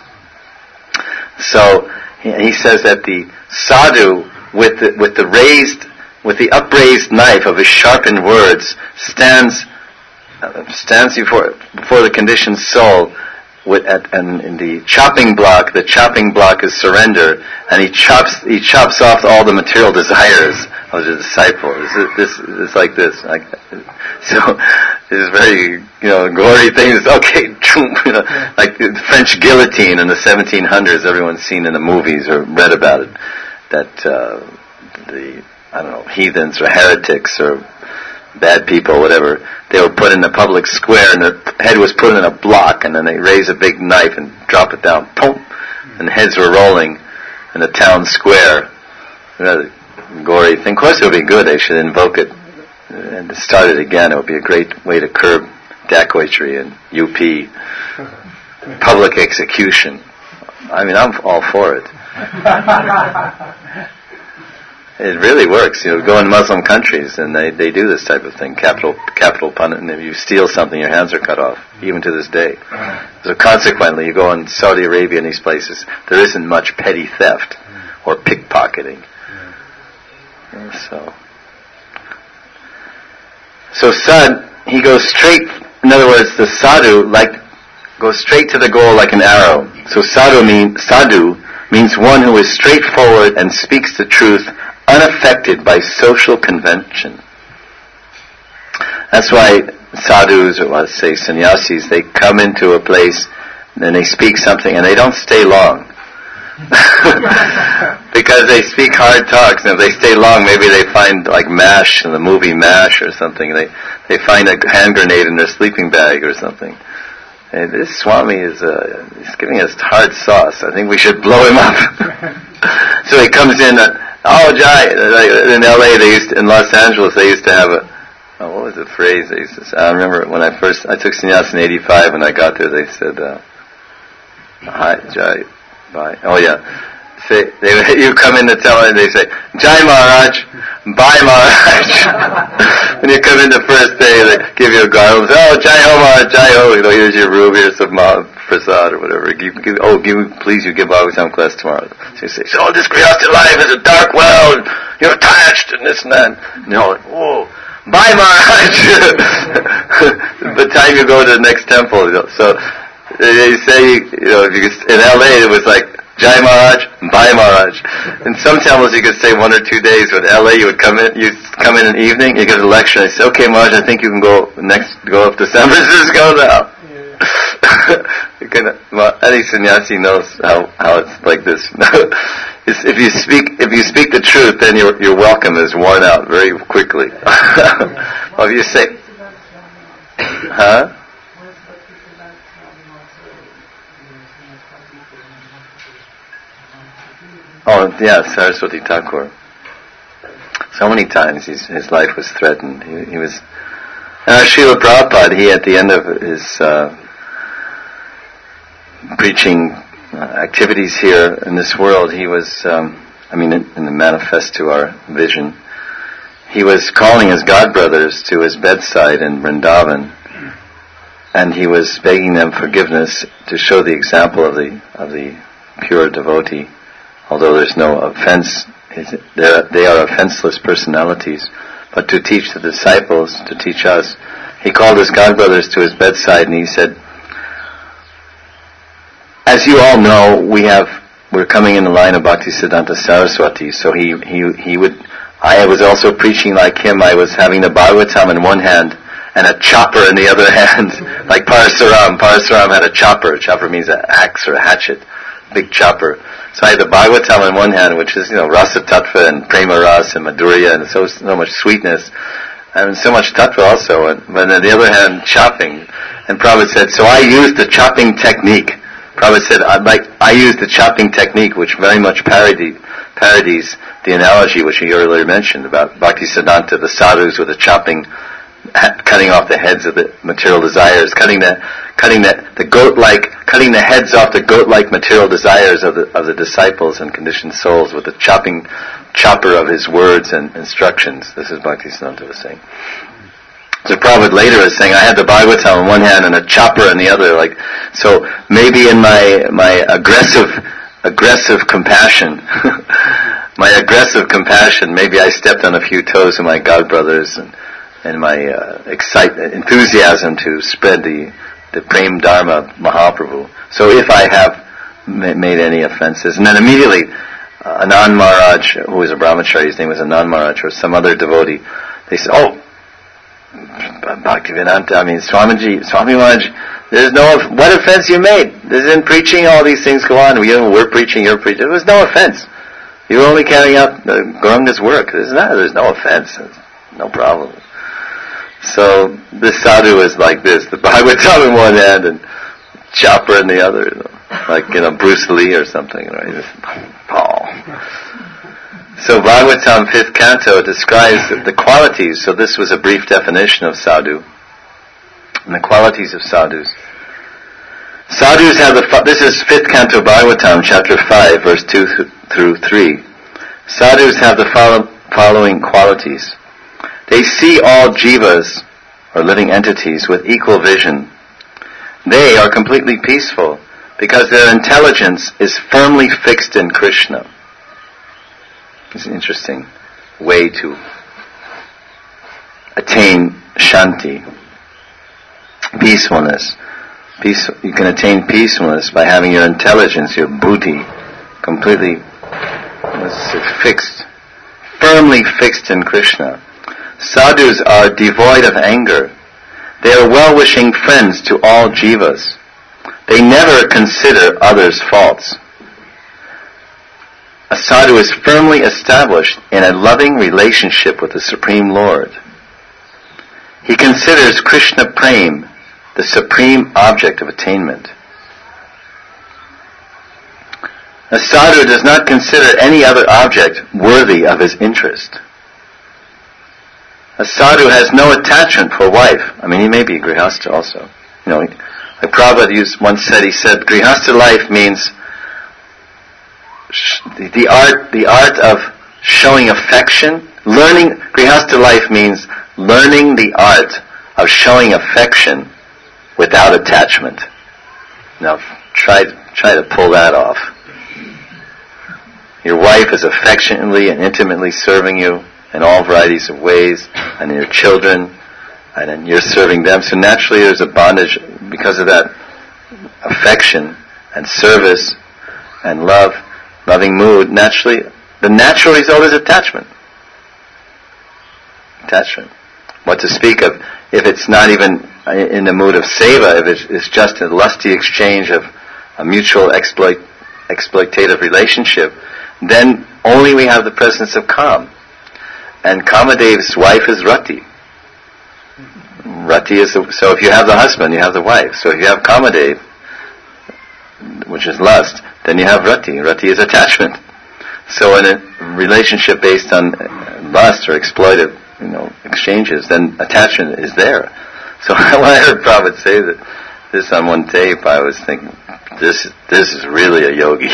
So he says that the sadhu, with the, with the raised, with the upraised knife of his sharpened words, stands uh, stands before before the conditioned soul, with at, and in the chopping block, the chopping block is surrender, and he chops he chops off all the material desires of the disciple. This is like this, like so. This is very, you know, gory things. Okay, you know, like the French guillotine in the seventeen hundreds. Everyone's seen in the movies or read about it. That uh, the I don't know, heathens or heretics or bad people, whatever, they were put in a public square, and their head was put in a block, and then they raise a big knife and drop it down, boom, and heads were rolling in the town square. Another gory thing. Of course, it would be good. They should invoke it and start it again. It would be a great way to curb dacoitry and U P, public execution. I mean, I'm all for it. It really works. You know, go in Muslim countries and they, they do this type of thing. Capital capital punishment. If you steal something, your hands are cut off, even to this day. So consequently, you go in Saudi Arabia and these places, there isn't much petty theft or pickpocketing. So, so sad, he goes straight. In other words, the sadhu like goes straight to the goal like an arrow. So sadhu mean sadhu means one who is straightforward and speaks the truth, unaffected by social convention. That's why sadhus, or let's say sannyasis, they come into a place and they speak something and they don't stay long. Because they speak hard talks, and if they stay long, maybe they find, like MASH, in the movie MASH or something, they they find a hand grenade in their sleeping bag or something. And this Swami is uh, he's giving us hard sauce. I think we should blow him up. So he comes in, uh, oh, Jai, in L A, they used to, in Los Angeles, they used to have a, oh, what was the phrase they used to say? I remember when I first, I took sannyas in eighty-five, when I got there, they said, uh, hi, Jai. Bye. Oh yeah. Say, they, you come in to tell them, they say, Jai Maharaj, bye Maharaj. When you come in the first day, they give you a garland. Oh, Jai Ho Maharaj, Jai Ho. You know, here's your room, here's some uh, prasad or whatever. Give, give, oh, give, please, you give Bhagavatam class tomorrow. So you say, so this Grihastha life is a dark well, you're attached and this and that. No, whoa. Bye Maharaj. By the time you go to the next temple, you know, so they say, you know, if you could, in L A it was like, Jai Maharaj, bye Maharaj. In some temples you could stay one or two days. With L A you would come in, you come in an evening, you get a lecture, and they say, okay Maharaj, I think you can go next, go up to San Francisco now. Yeah. You can, well, any sannyasi knows how, how it's like this. It's, if you speak, if you speak the truth, then your, your welcome is worn out very quickly. Well, if you say, huh? Oh, yeah, Saraswati Thakur. So many times his, his life was threatened. He, he was... Uh, Srila Prabhupada, he at the end of his uh, preaching uh, activities here in this world, he was, um, I mean, in, in the manifest to our vision, he was calling his godbrothers to his bedside in Vrindavan, and he was begging them forgiveness to show the example of the of the pure devotee. Although there's no offense, they are offenseless personalities. But to teach the disciples, to teach us, he called his godbrothers to his bedside and he said, as you all know, we have, we're coming in the line of Bhaktisiddhanta Saraswati, so he, he, he would, I was also preaching like him. I was having the Bhagavatam in one hand and a chopper in the other hand, like Parasuram. Parasuram had a chopper. Chopper means an axe or a hatchet, big chopper. So I had the Bhagavatam in one hand, which is, you know, Rasa Tattva and Prema Ras and Madhurya and so, so much sweetness, and so much Tattva also, and, but on the other hand, chopping. And Prabhupada said, so I used the chopping technique. Prabhupada said, I, like, I used the chopping technique, which very much parody, parodies the analogy which he earlier mentioned about Bhaktisiddhanta, the sadhus with the chopping, cutting off the heads of the material desires, cutting the cutting the, the goat-like, cutting the heads off the goat-like material desires of the of the disciples and conditioned souls with the chopping chopper of his words and instructions. This is Bhaktisiddhanta was saying. So Prabhupada later is saying, I had the Bhagavatam in one hand and a chopper in the other. Like, so maybe in my my aggressive aggressive compassion, my aggressive compassion, maybe I stepped on a few toes of my godbrothers and. and my uh, excitement, enthusiasm to spread the, the Prem Dharma of Mahaprabhu. So if I have ma- made any offenses, and then immediately uh, Anand Maharaj, who was a brahmachari, his name was Anand Maharaj, or some other devotee, they said, oh, Bhaktivedanta, I mean, Swamiji, Swami Maharaj, there's no, what offense you made? This isn't preaching, all these things go on, we, we're preaching, you're preaching, there was no offense. You were only carrying out uh, Gauranga's work. There's, not, there's no offense, no problem. So this sadhu is like this: the Bhagavatam in one hand and chopper in the other, you know, like, you know, Bruce Lee or something, right? Paul. So Bhagavatam fifth canto describes the qualities. So this was a brief definition of sadhu and the qualities of sadhus. Sadhus have the. This is fifth canto Bhagavatam, chapter five, verse two through three. Sadhus have the follow, following qualities. They see all jivas, or living entities, with equal vision. They are completely peaceful because their intelligence is firmly fixed in Krishna. It's an interesting way to attain shanti, peacefulness. Peace, you can attain peacefulness by having your intelligence, your buddhi, completely fixed, firmly fixed in Krishna. Sadhus are devoid of anger. They are well-wishing friends to all jivas. They never consider others' faults. A sadhu is firmly established in a loving relationship with the Supreme Lord. He considers Krishna Prem the supreme object of attainment. A sadhu does not consider any other object worthy of his interest. A sadhu has no attachment for wife. I mean, he may be a grihastha also. You know, like Prabhupada used, once said, he said, grihastha life means the, the art, the art of showing affection. Learning, Grihastha life means learning the art of showing affection without attachment. Now, try, try to pull that off. Your wife is affectionately and intimately serving you in all varieties of ways, and your children, and then you're serving them. So naturally there's a bondage because of that affection and service and love, loving mood. Naturally, the natural result is attachment. Attachment. What to speak of if it's not even in the mood of seva, if it's, it's just a lusty exchange of a mutual exploit, exploitative relationship, then only we have the presence of Kam. And Kamadev's wife is Rati. Rati is the, so if you have the husband, you have the wife. So if you have Kamadev, which is lust, then you have Rati. Rati is attachment. So in a relationship based on lust or exploitive, you know, exchanges, then attachment is there. So when I heard Prabhupada say that this on one tape, I was thinking, this this is really a yogi.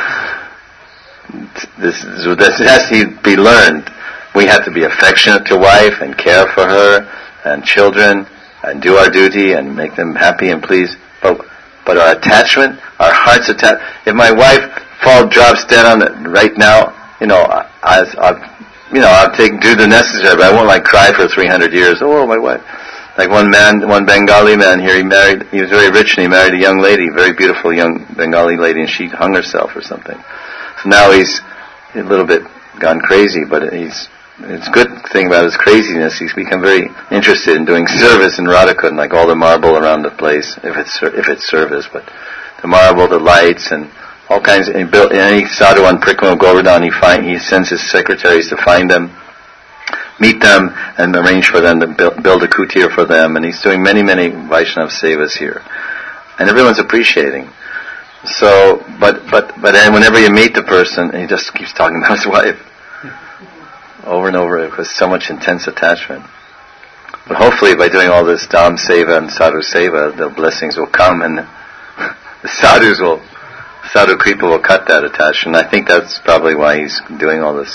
this is, this has to be learned. We have to be affectionate to wife and care for her and children and do our duty and make them happy and pleased. But but our attachment, our heart's attached. If my wife fall drops dead on it right now, you know, I, I, I you know, I'll take do the necessary, but I won't like cry for three hundred years. Oh, my wife. Like one man, one Bengali man here, he married, he was very rich and he married a young lady, very beautiful young Bengali lady, and she hung herself or something. So now he's a little bit gone crazy, but he's, it's a good thing about his craziness, he's become very interested in doing service in Radhakund, like all the marble around the place, if it's, if it's service, but the marble, the lights, and all kinds of, and built, any sadhu on Prikrama Govardhan, he find, he sends his secretaries to find them, meet them, and arrange for them to build, build a kutir for them, and he's doing many, many Vaishnava sevas here. And everyone's appreciating. So, but, but, but then whenever you meet the person, he just keeps talking about his wife. Over and over, with so much intense attachment. But hopefully by doing all this Dham seva and Sadhu seva, the blessings will come, and the sadhus will, Sadhu Kripa will cut that attachment. I think that's probably why he's doing all this.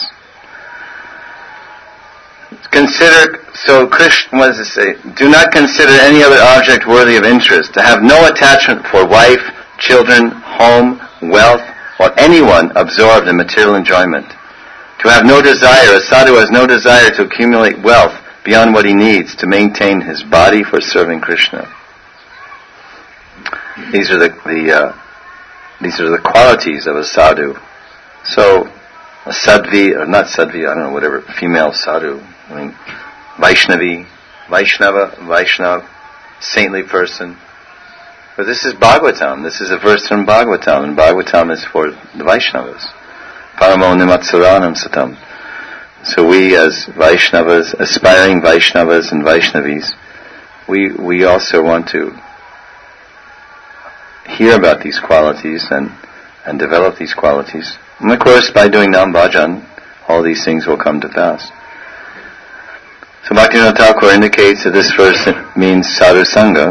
Consider, so Krishna, what does it say? Do not consider any other object worthy of interest. To have no attachment for wife, children, home, wealth, or anyone absorbed in material enjoyment. To have no desire, a sadhu has no desire to accumulate wealth beyond what he needs to maintain his body for serving Krishna. These are the, the uh, these are the qualities of a sadhu. So, a sadhvi, or not sadhvi, I don't know, whatever, female sadhu, I mean, Vaishnavi, Vaishnava, Vaishnav, saintly person. But this is Bhagavatam, this is a verse from Bhagavatam, and Bhagavatam is for the Vaishnavas. Paramo nimatsaranam satam. So we as Vaishnavas, aspiring Vaishnavas and Vaishnavis, we we also want to hear about these qualities and, and develop these qualities. And of course, by doing Nam Bhajan, all these things will come to pass. So Bhaktivinoda Thakur indicates that this verse means Sadhu Sangha,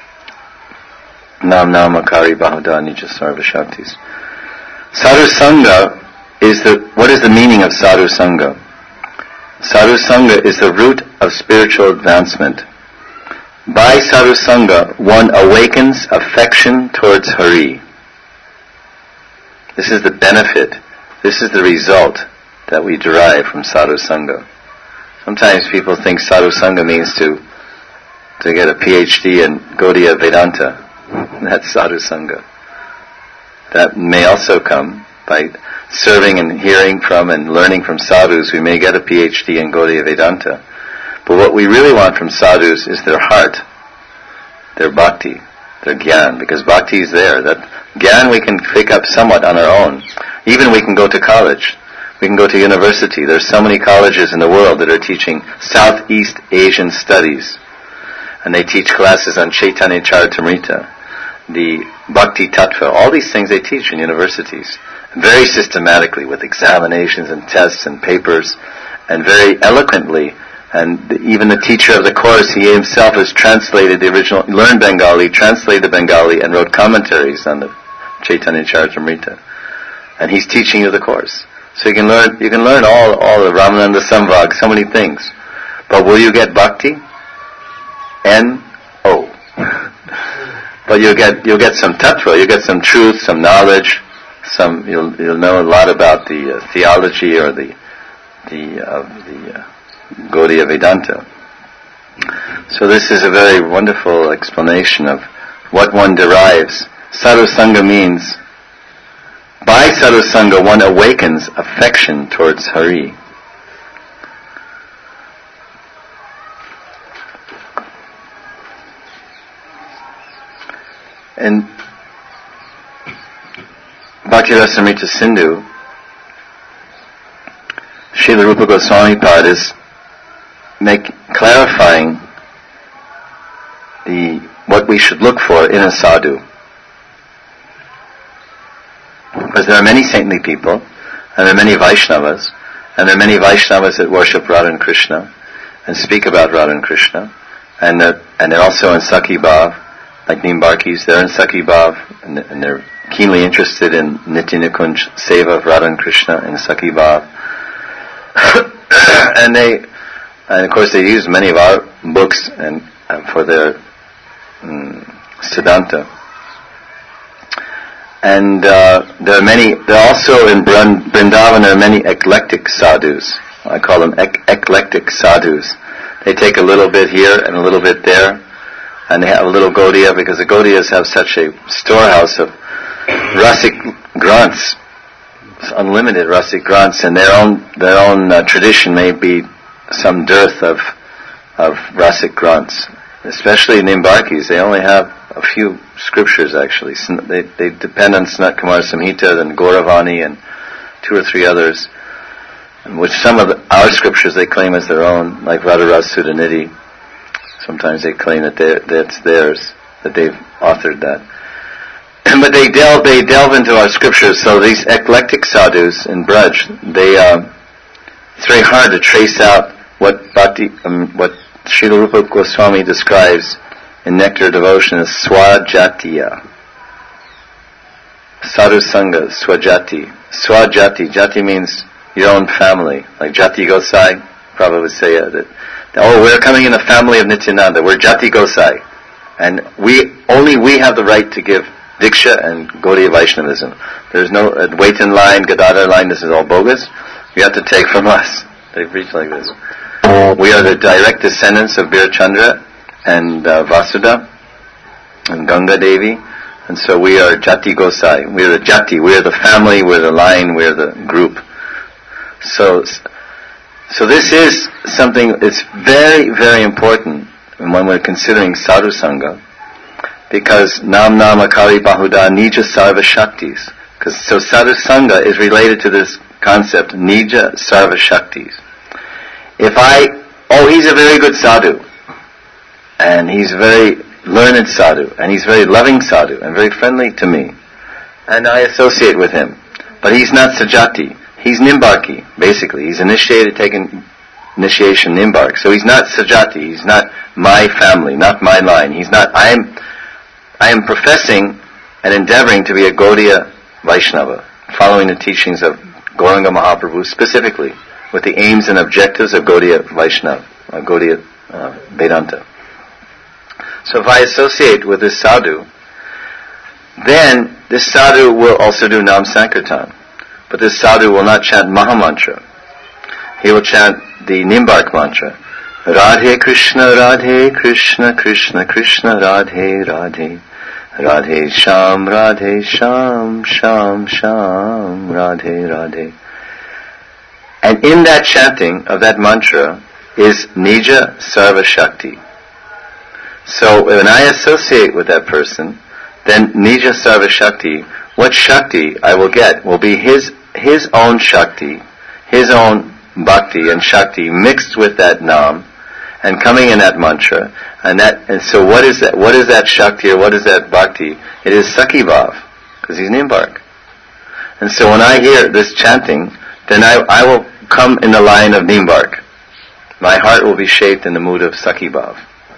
Nam Namakari Bahuda Nija Sarva Shaktis. Sadhu Sangha is the, what is the meaning of Sadhu Sangha? Sadhu Sangha is the root of spiritual advancement. By Sadhu Sangha, one awakens affection towards Hari. This is the benefit, this is the result that we derive from Sadhu Sangha. Sometimes people think Sadhu Sangha means to to get a P H D in Gaudiya Vedanta. That's Sadhu Sangha. That may also come by serving and hearing from and learning from sadhus. We may get a P H D in Gaudiya Vedanta. But what we really want from sadhus is their heart, their bhakti, their gyan, because bhakti is there. That gyan we can pick up somewhat on our own. Even we can go to college. We can go to university. There's so many colleges in the world that are teaching Southeast Asian studies. And they teach classes on Chaitanya Charitamrita, the Bhakti Tattva, all these things they teach in universities. Very systematically, with examinations and tests and papers, and very eloquently. And the, even the teacher of the course, he himself has translated the original, learned Bengali, translated the Bengali, and wrote commentaries on the Chaitanya Charitamrita. and he's teaching you the course. So you can learn, you can learn all, all the Ramananda Samvag, so many things. But will you get bhakti? N O. But you'll get, you'll get some tattva, you'll get some truth, some knowledge, some, you'll, you'll know a lot about the uh, theology or the, the, uh, the uh, Gaudiya Vedanta. So this is a very wonderful explanation of what one derives. Sadhu Sangha means, by Sadhu Sangha one awakens affection towards Hari. And Bhakti Rasamrita Sindhu, Srila Rupa Goswami Pad is make, clarifying the what we should look for in a sadhu. Because there are many saintly people, and there are many Vaishnavas, and there are many Vaishnavas that worship Radha and Krishna, and speak about Radha and Krishna, and they're, and they're also in Sakhi Bhav, like Nimbarkis, they're in Sakhi Bhav, and, and they're keenly interested in Nitya Nikunj Seva of Radha and Krishna in Sakhi Bhav. and they, and of course they use many of our books and, and for their um, Siddhanta. And uh, there are many, there are also in Vrindavan there are many eclectic sadhus. I call them ec- eclectic sadhus. They take a little bit here and a little bit there, and they have a little Gaudiya, because the Gaudiyas have such a storehouse of Rasic Granths, unlimited Rasic Granths, and their own their own uh, tradition may be some dearth of of Rasic Granths. Especially in Nimbarkis, they only have a few scriptures actually. They they depend on Sanat Kumar Samhita and Gauravani and two or three others, which some of the, our scriptures they claim as their own, like Radharas Sudhanidhi. Sometimes they claim that that's theirs, that they've authored that. But they delve they delve into our scriptures. So these eclectic sadhus in Braj, they uh, it's very hard to trace out what Bhakti, um, what Srila Rupa Goswami describes in Nectar Devotion as Swajatiya. Sadhu Sangha, Swajati. Swajati. Jati means your own family. Like Jati Gosai, probably would say uh, that, oh, we're coming in the family of Nityananda. We're Jati Gosai. And we, only we have the right to give Diksha and Gaudiya Vaishnavism. There's no, uh, wait in line, Gadadhar line, this is all bogus. You have to take from us. They preach like this. We are the direct descendants of Bir Chandra and uh, Vasudha and Ganga Devi, and so we are Jati Gosai. We are the Jati. We are the family. We are the line. We are the group. So, so this is something that's very, very important when we're considering Sadhu Sangha, because Nam Nam Akari Bahuda Nija Sarva Shaktis. Because so Sadhu Sangha is related to this concept Nija Sarva Shaktis. If I, oh, he's a very good sadhu, and he's a very learned sadhu, and he's very loving sadhu, and very friendly to me, and I associate with him, but he's not Sajati, he's Nimbarki, basically, he's initiated, taken initiation Nimbark, so he's not Sajati, he's not my family, not my line, he's not, I am, I am professing and endeavoring to be a Gaudiya Vaishnava, following the teachings of Gauranga Mahaprabhu specifically, with the aims and objectives of Gaudiya Vaishnava, uh, Gaudiya uh, Vedanta. So if I associate with this sadhu, then this sadhu will also do Nam Sankirtan. But this sadhu will not chant Mahamantra. He will chant the Nimbark mantra. Radhe Krishna, Radhe Krishna, Krishna Krishna, Radhe Radhe. Radhe Sham, Radhe Sham, Sham Sham, Radhe Radhe. And in that chanting of that mantra is Nija Sarva Shakti. So when I associate with that person, then Nija Sarva Shakti, what Shakti I will get will be his his own Shakti, his own Bhakti and Shakti mixed with that Nam and coming in that mantra. And that and so what is that what is that Shakti or what is that Bhakti? It is Sakhi Bhav, because he's Nimbark. And so when I hear this chanting, then I, I will come in the line of Nimbark. My heart will be shaped in the mood of Sakhi Bhav.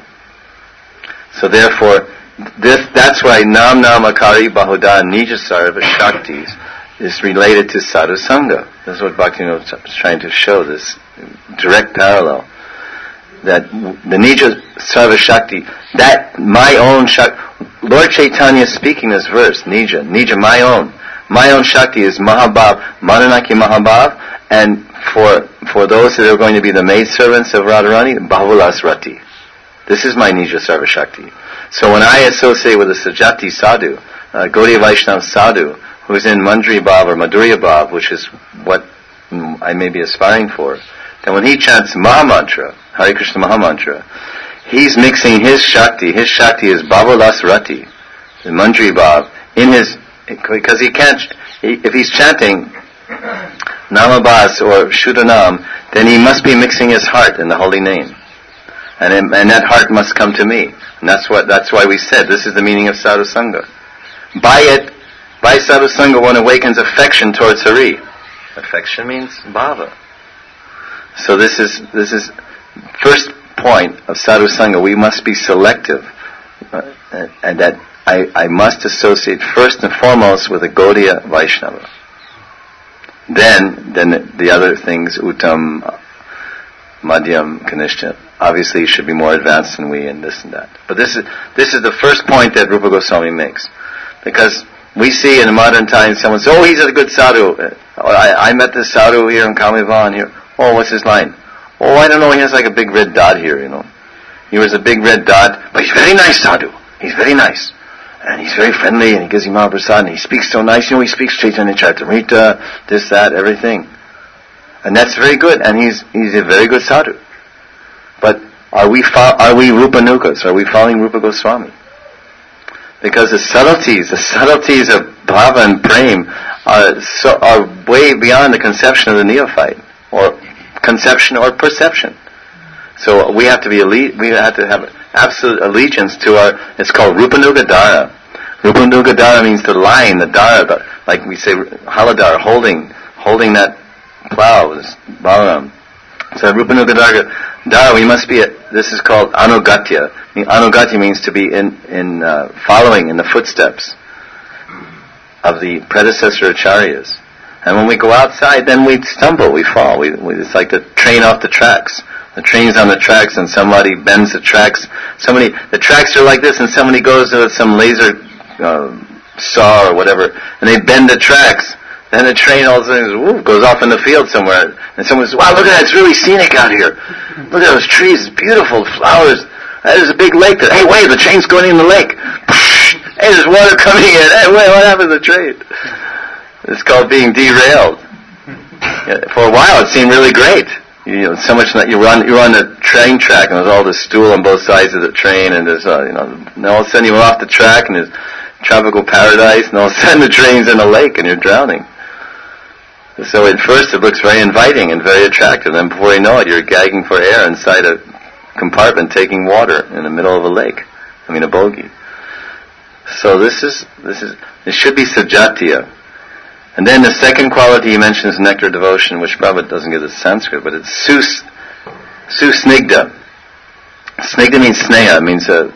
So therefore, this, that's why Nam Nam Akari Bahuda Nija Sarva Shaktis is related to sadhu sangha. This is what Bhaktivinoda is trying to show, this direct parallel. That the Nija Sarva Shakti, that my own Shakti, Lord Chaitanya speaking this verse, Nija, Nija, my own, my own Shakti is Mahabhav, Mananaki Mahabhav, and for for those that are going to be the maidservants of Radharani, Bahulas Rati. This is my Nija Sarva Shakti. So when I associate with a Sajati Sadhu, a Gaudiya Vaishnava Sadhu, who is in Mandri Bhav or Madhurya Bhav, which is what I may be aspiring for, then when he chants Mahamantra, Hare Krishna Mahamantra, he's mixing his Shakti. His Shakti is Bhavalas Rati, the Mandri Bhav, in his, because he can't, he, if he's chanting Namabhas or Shuddhanam, then he must be mixing his heart in the holy name. And, and that heart must come to me. And that's what, that's why we said, this is the meaning of Sadhu Sangha. By it, by Sadhu Sangha, one awakens affection towards Hari. Affection means bhava. So this is, this is, first point of Sadhu Sangha, we must be selective. Uh, and that I, I must associate first and foremost with a Gaudiya Vaishnava. Then, then the other things, Uttam, Madhyam, Kanishta, obviously you should be more advanced than we and this and that. But this is, this is the first point that Rupa Goswami makes. Because we see in modern times someone says, oh, he's a good sadhu. Oh, I, I met this sadhu here in Kamivan here. Oh, what's his line? Oh, I don't know, he has like a big red dot here, you know. He wears a big red dot, but he's very nice sadhu. He's very nice. And he's very friendly, and he gives you Mahaprasad, and he speaks so nice. You know, he speaks Chaitanya Charitamrita, this, that, everything. And that's very good, and he's he's a very good sadhu. But are we fo- are we Rupanukas? Are we following Rupa Goswami? Because the subtleties, the subtleties of bhava and prem are so, are way beyond the conception of the neophyte, or conception or perception. So we have to be alle- we have to have absolute allegiance to our. It's called Rupanuga Dara. Rupanuga Dara means the line, the Dara, the, like we say Haladar, holding holding that plow, this Balaram. So Rupanuga Dara, Dara, we must be. A, this is called Anugatya. I mean, Anugatya means to be in in uh, following in the footsteps of the predecessor acharyas. And when we go outside, then we stumble, we fall. We, we, it's like the train off the tracks. The train's on the tracks and somebody bends the tracks. Somebody, the tracks are like this and somebody goes with some laser uh, saw or whatever, and they bend the tracks. Then the train all of a sudden woo, goes off in the field somewhere. And someone says, wow, look at that, it's really scenic out here. Look at those trees, it's beautiful, flowers. There's a big lake there. Hey, wait, the train's going in the lake. Hey, there's water coming in. Hey, wait, what happened to the train? It's called being derailed. For a while, it seemed really great. You know, so much that you run, you're on the train track, and there's all this stool on both sides of the train, and there's, uh, you know, and all of a sudden you're off the track, and there's tropical paradise, and all of a sudden the train's in a lake, and you're drowning. So at first it looks very inviting and very attractive, and then before you know it, you're gagging for air inside a compartment taking water in the middle of a lake. I mean, a bogie. So this is, this is, it should be Sajatiya. And then the second quality he mentions, nectar devotion, which Prabhupada doesn't get the Sanskrit, but it's sus, susnigdha. Snigdha means sneha, it means a,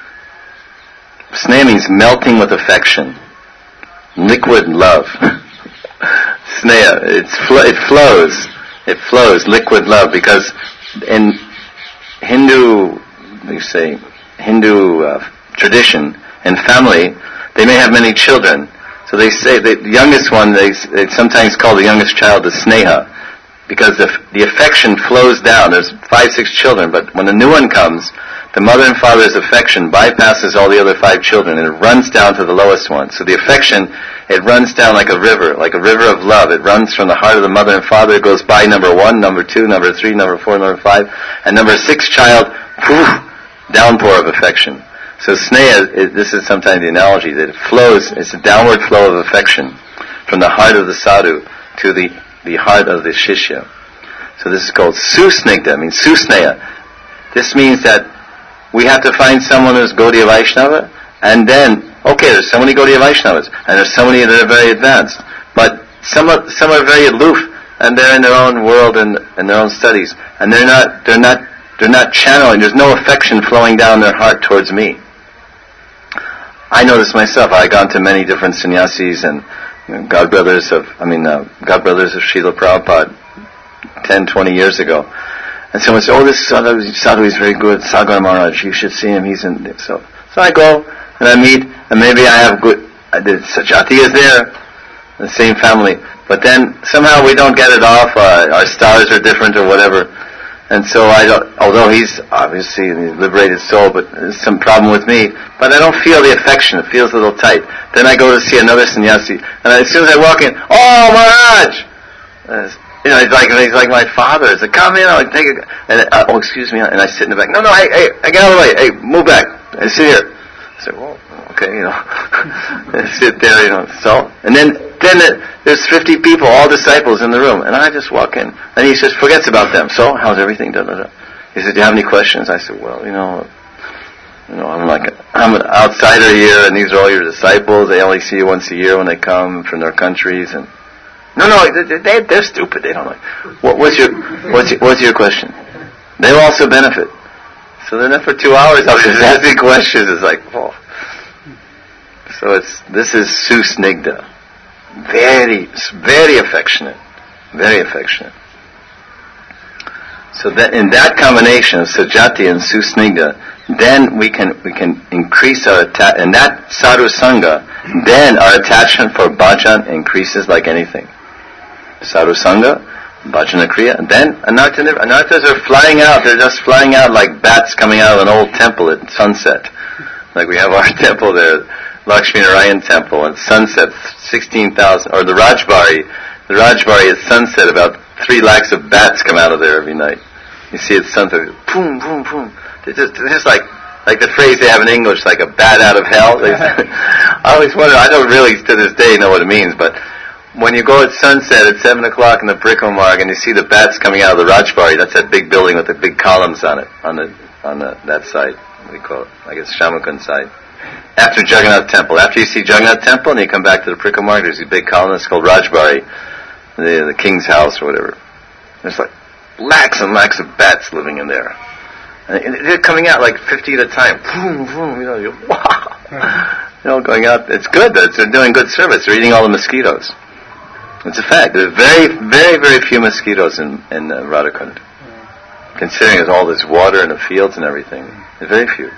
sneha means melting with affection. Liquid love. Sneha, it's fl- it flows, it flows, liquid love, because in Hindu, you say, Hindu uh, tradition and family, they may have many children. So they say that the youngest one, they, they sometimes call the youngest child the sneha, because the, the affection flows down. There's five, six children, but when a new one comes, the mother and father's affection bypasses all the other five children, and it runs down to the lowest one. So the affection, it runs down like a river, like a river of love. It runs from the heart of the mother and father. It goes by number one, number two, number three, number four, number five, and number six child, whew, downpour of affection. So sneha, it, this is sometimes the analogy, that it flows, it's a downward flow of affection from the heart of the sadhu to the, the heart of the shishya. So this is called susnigdha, I mean susneha. This means that we have to find someone who's Gaudiya Vaishnava, and then, okay, there's so many Gaudiya Vaishnavas, and there's so many that are very advanced, but some are, some are very aloof, and they're in their own world and, and their own studies, and they're not, they're not, they're not channeling, there's no affection flowing down their heart towards me. I know this myself. I've gone to many different sannyasis and you know, God Brothers of, I mean, uh, God Brothers of Srila Prabhupada ten, twenty years ago. And someone said, oh, this sadhu, sadhu is very good, Sagar Maharaj, you should see him, he's in there. So, so I go, and I meet, and maybe I have good, I did, Sajati is there, the same family. But then, somehow we don't get it off, uh, our stars are different or whatever. And so I don't, although he's obviously a liberated soul, but there's some problem with me, but I don't feel the affection, it feels a little tight. Then I go to see another sannyasi, and as soon as I walk in, oh, Maharaj! Uh, you know, he's like, he's like my father. It's like, come in, I'll take a, and, uh, oh, excuse me, and I sit in the back. No, no, hey, hey, I get out of the way, hey, move back, I sit here. I said, well, okay, you know, I sit there, you know, so, and then, then there's fifty people, all disciples in the room, and I just walk in, and he just forgets about them. So, how's everything? Da, da, da. He said, do you have any questions? I said, well, you know, you know, I'm like, I'm an outsider here, and these are all your disciples. They only see you once a year when they come from their countries, and no, no, they, they, they're stupid. They don't like. What, what's your, what's your, what's your question? They'll also benefit. So then, for two hours, I was just asking questions. It's like, oh. So it's this is Susnigdha. Very, very affectionate, very affectionate. So that in that combination of Sajati and Susnigdha, then we can we can increase our attachment. In that sadhu sangha, then our attachment for bhajan increases like anything. Sadhu sangha, bhajana kriya, and then anartha anarthas are flying out. They're just flying out like bats coming out of an old temple at sunset. Like we have our temple there, Lakshmi Narayan temple, and sunset, sixteen thousand, or the Rajbari, the Rajbari at sunset, about three lakhs of bats come out of there every night. You see at sunset, boom, boom, boom. They're just, they're just like, like the phrase they have in English, like a bat out of hell. I always wonder, I don't really to this day know what it means, but when you go at sunset at seven o'clock in the Brickomarg and you see the bats coming out of the Rajbari, that's that big building with the big columns on it, on the, on the, that side, what do you call it? I guess Shamakund side. After Jagannath Temple. After you see Jagannath Temple and you come back to the Prickamarg, there's a big column that's called Rajbari, the, the king's house or whatever. There's like lakhs and lakhs of bats living in there. And they're coming out like fifty at a time. Boom, boom, you know, you're, wow. You know, going out. It's good. It's, they're doing good service. They're eating all the mosquitoes. It's a fact. There's very, very, very few mosquitoes in, in uh, Radhakund. Considering there's all this water in the fields and everything. There's very few.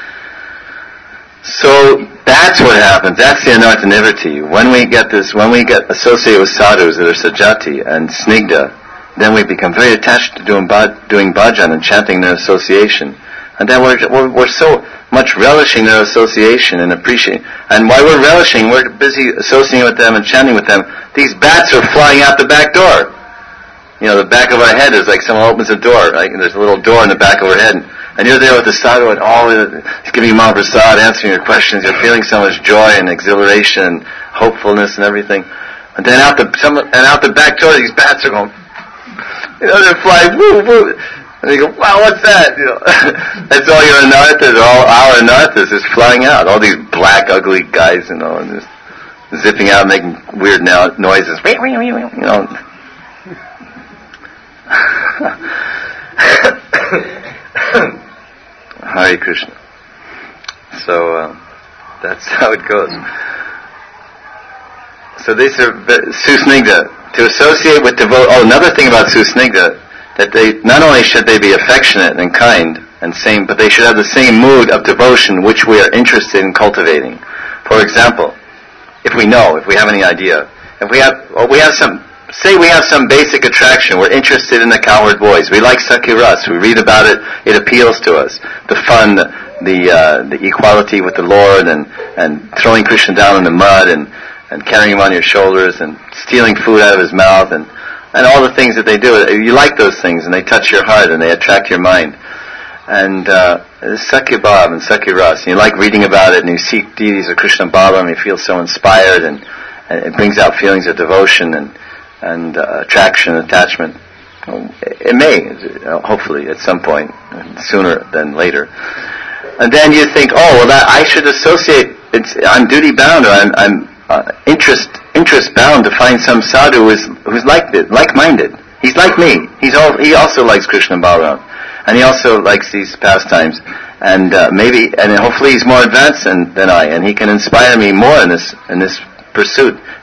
So that's what happens. That's the anartha nivritti. When we get this, when we get associated with sadhus that are sajati and snigdha, then we become very attached to doing bha- doing bhajan and chanting their association. And then we're, we're we're so much relishing their association and appreciating. And while we're relishing, we're busy associating with them and chanting with them. These bats are flying out the back door. You know, the back of our head is like someone opens a door, right? And there's a little door in the back of our head. And, And you're there with the sadhu and all, he's giving you Mahaprasad, answering your questions. You're feeling so much joy and exhilaration and hopefulness and everything. And then out the some, and out the back door, these bats are going, you know, they're flying, woo, woo. And you go, wow, what's that? You know, that's all your anarthas, all our anarthas is flying out. All these black, ugly guys, you know, and just zipping out, making weird now noises. You know. Hare Krishna. So uh, that's how it goes. So these are Susnigdha. To associate with devote. Oh, another thing about Susnigdha, that they not only should they be affectionate and kind and same, but they should have the same mood of devotion which we are interested in cultivating. For example, if we know, if we have any idea, if we have, or we have some. Say we have some basic attraction. We're interested in the Cowherd Boys. We like Sakya Ras. We read about it. It appeals to us. The fun, the the, uh, the equality with the Lord, and, and throwing Krishna down in the mud, and, and carrying him on your shoulders, and stealing food out of his mouth, and, and all the things that they do. You like those things, and they touch your heart, and they attract your mind. And uh, Sakya Bhav and Sakya Ras. And you like reading about it, and you see deities of Krishna Balaram, and you feel so inspired, and, and it brings out feelings of devotion and and uh, attraction, attachment. It may, uh, hopefully, at some point, sooner than later. And then you think, oh, well, that I should associate. It's, I'm duty bound, or I'm, I'm uh, interest interest bound to find some sadhu who is who's like it, like-minded. He's like me. He's all. He also likes Krishna Balaram, and he also likes these pastimes. And uh, maybe, and hopefully, he's more advanced than, than I, and he can inspire me more in this in this pursuit.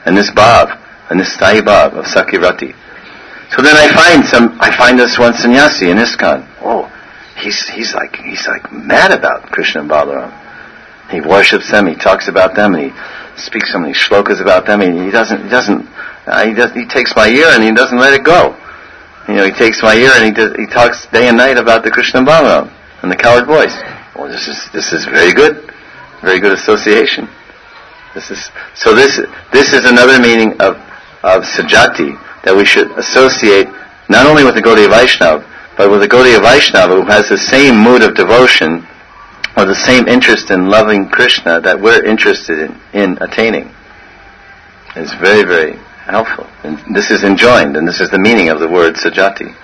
and this bhav, and this sthayi bhav of Sakhya-rati. So then I find some, I find this one sannyasi in ISKCON. Oh, he's he's like he's like mad about Krishna and Balaram. He worships them. He talks about them. And he speaks so many shlokas about them. And he doesn't he doesn't uh, he does he takes my ear and he doesn't let it go. You know, he takes my ear and he does, he talks day and night about the Krishna and Balaram and the coward boys. Well, this is this is very good, very good association. This is so. This this is another meaning of of sajati, that we should associate not only with the Gaudiya Vaishnava, but with the Gaudiya Vaishnava who has the same mood of devotion or the same interest in loving Krishna that we're interested in, in attaining. It's very, very helpful. And this is enjoined, and this is the meaning of the word sajati.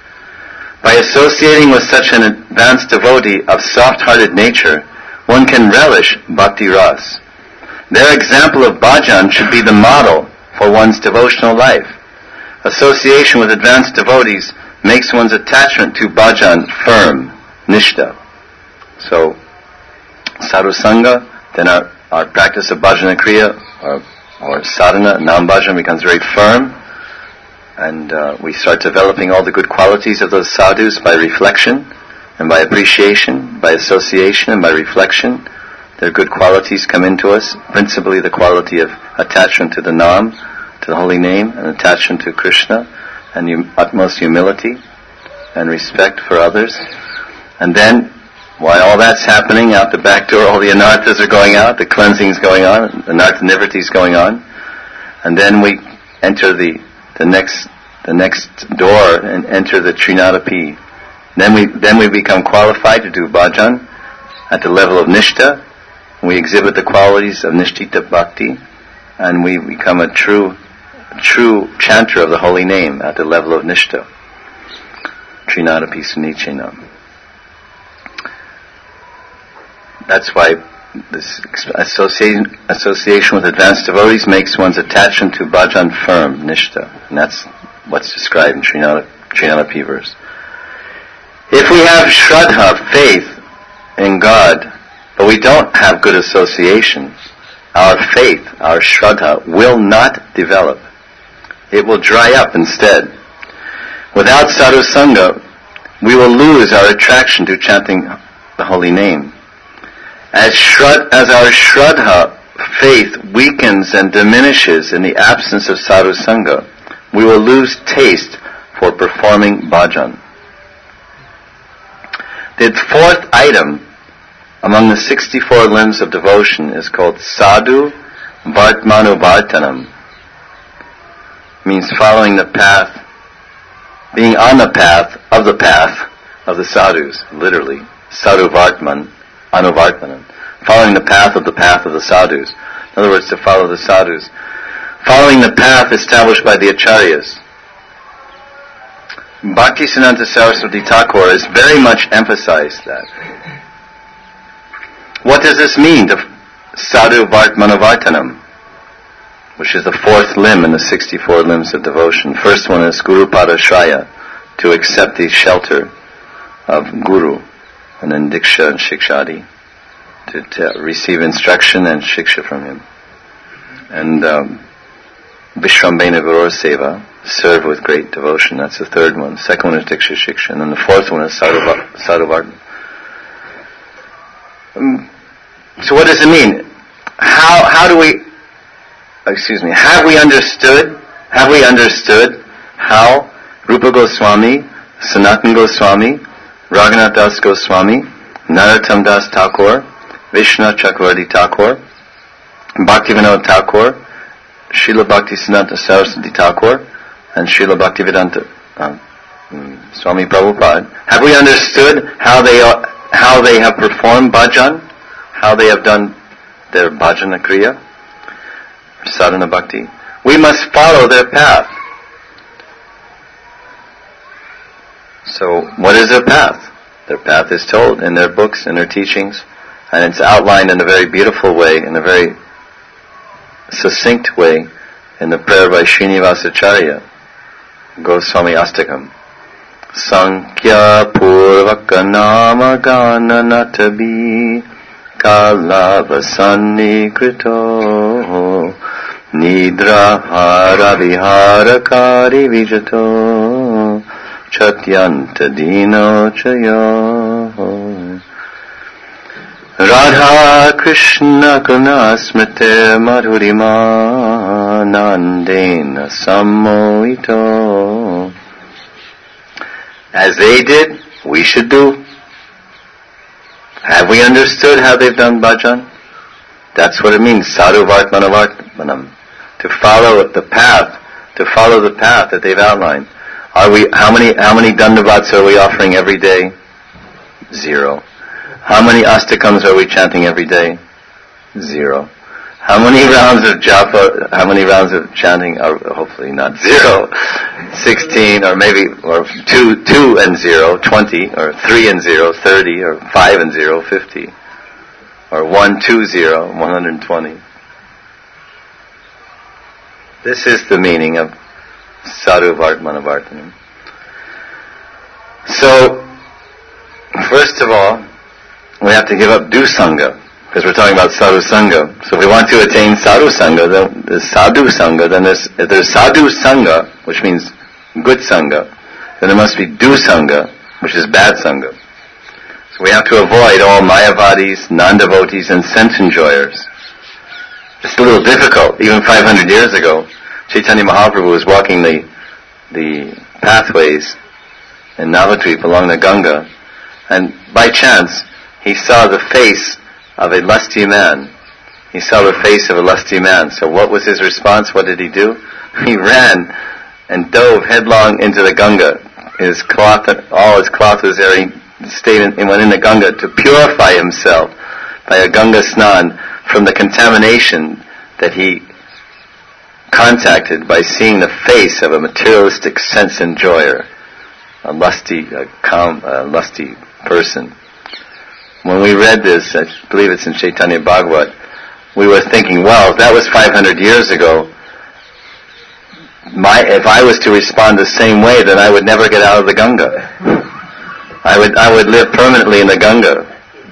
By associating with such an advanced devotee of soft-hearted nature, one can relish bhakti ras. Their example of bhajan should be the model for one's devotional life. Association with advanced devotees makes one's attachment to bhajan firm, nishta. So, sadhu sangha, then our, our practice of bhajana kriya, or, or sadhana, nam bhajan becomes very firm, and uh, we start developing all the good qualities of those sadhus by reflection, and by appreciation, by association, and by reflection. Their good qualities come into us, principally the quality of attachment to the Nam, to the holy name, and attachment to Krishna, and hum- utmost humility, and respect for others. And then, while all that's happening, out the back door, all the anarthas are going out, the cleansing's going on, anartha nivritti's going on, and then we enter the the next the next door and enter the Trinadapi. Then we then we become qualified to do bhajan at the level of nishta. We exhibit the qualities of nishtita bhakti, and we become a true true chanter of the holy name at the level of nishta. Trinadapi sunichenam. That's why this association, association with advanced devotees makes one's attachment to bhajan firm, nishta. And that's what's described in Trinadapi verse. If we have shraddha, faith in God, but we don't have good association, our faith, our shraddha, will not develop. It will dry up instead. Without sadhu sangha, we will lose our attraction to chanting the holy name. As, shrad, as our shraddha, faith, weakens and diminishes in the absence of sadhu sangha, we will lose taste for performing bhajan. The fourth item among the sixty-four limbs of devotion is called sadhu vartmanuvartanam. Means following the path, being on the path of the path of the sadhus, literally. Sadhu vartman, anuvartanam. Following the path of the path of the sadhus. In other words, to follow the sadhus. Following the path established by the acharyas. Bhaktisiddhanta Saraswati Thakur has very much emphasized that. What does this mean, to sadhu vartmanavartanam, which is the fourth limb in the sixty-four limbs of devotion? First one is Guru Padashraya, to accept the shelter of Guru, and then Diksha and Shikshadi, to, to receive instruction and Shiksha from him. And um, Vishrambena Guru Seva, serve with great devotion. That's the third one. The second one is Diksha Shiksha. And then the fourth one is Sadhu Vartan. Um, so what does it mean? How how do we, excuse me, have we understood, have we understood how Rupa Goswami, Sanatana Goswami, Raghunath Das Goswami, Narottam Das Thakur, Vishnu Chakravarti Thakur, Bhaktivinoda Thakur, Srila Bhaktisiddhanta Saraswati Thakur, and Srila Bhaktivedanta uh, um, Swami Prabhupada, have we understood how they are, how they have performed bhajan, how they have done their bhajana kriya, sadhana bhakti? We must follow their path. So, what is their path? Their path is told in their books, in their teachings, and it's outlined in a very beautiful way, in a very succinct way, in the prayer by Srinivasacharya, Goswami Astakam. Sankhya purvaka nama gana natabi kalavasanni krito Nidrahara viharakari vijato chatyanta dino chayo Radha Krishna Karuna Smrite Madhurima Nandena Sammohito. As they did, we should do. Have we understood how they've done bhajan? That's what it means, sadhu vartmanavartmanam. To follow the path, to follow the path that they've outlined. Are we, how many, how many dandavats are we offering every day? Zero. How many astakams are we chanting every day? Zero. How many rounds of japa, how many rounds of chanting are, hopefully not zero, sixteen, or maybe, or two, two and zero, twenty, or three and zero, thirty, or five and zero, fifty, or one, two, zero, one hundred twenty. This is the meaning of sadhu vartmanavartanam. So, first of all, we have to give up dusanga, because we're talking about sadhu sangha. So if we want to attain sadhu sangha, then there's sadhu sangha, then there's, if there's sadhu sangha, which means good sangha, then there must be dusanga, which is bad sangha. So we have to avoid all mayavadis, non-devotees, and sense enjoyers. It's a little difficult. Even five hundred years ago, Chaitanya Mahaprabhu was walking the, the pathways in Navadvip along the Ganga, and by chance, he saw the face of a lusty man. He saw the face of a lusty man. So what was his response? What did he do? He ran and dove headlong into the Ganga. His cloth, all his cloth was there. He stayed in, he went in the Ganga to purify himself by a Ganga snan from the contamination that he contacted by seeing the face of a materialistic sense enjoyer, a lusty, a calm, a lusty person. When we read this, I believe it's in Chaitanya Bhagavat, we were thinking, well, if that was five hundred years ago, my, if I was to respond the same way, then I would never get out of the Ganga. I would, I would live permanently in the Ganga.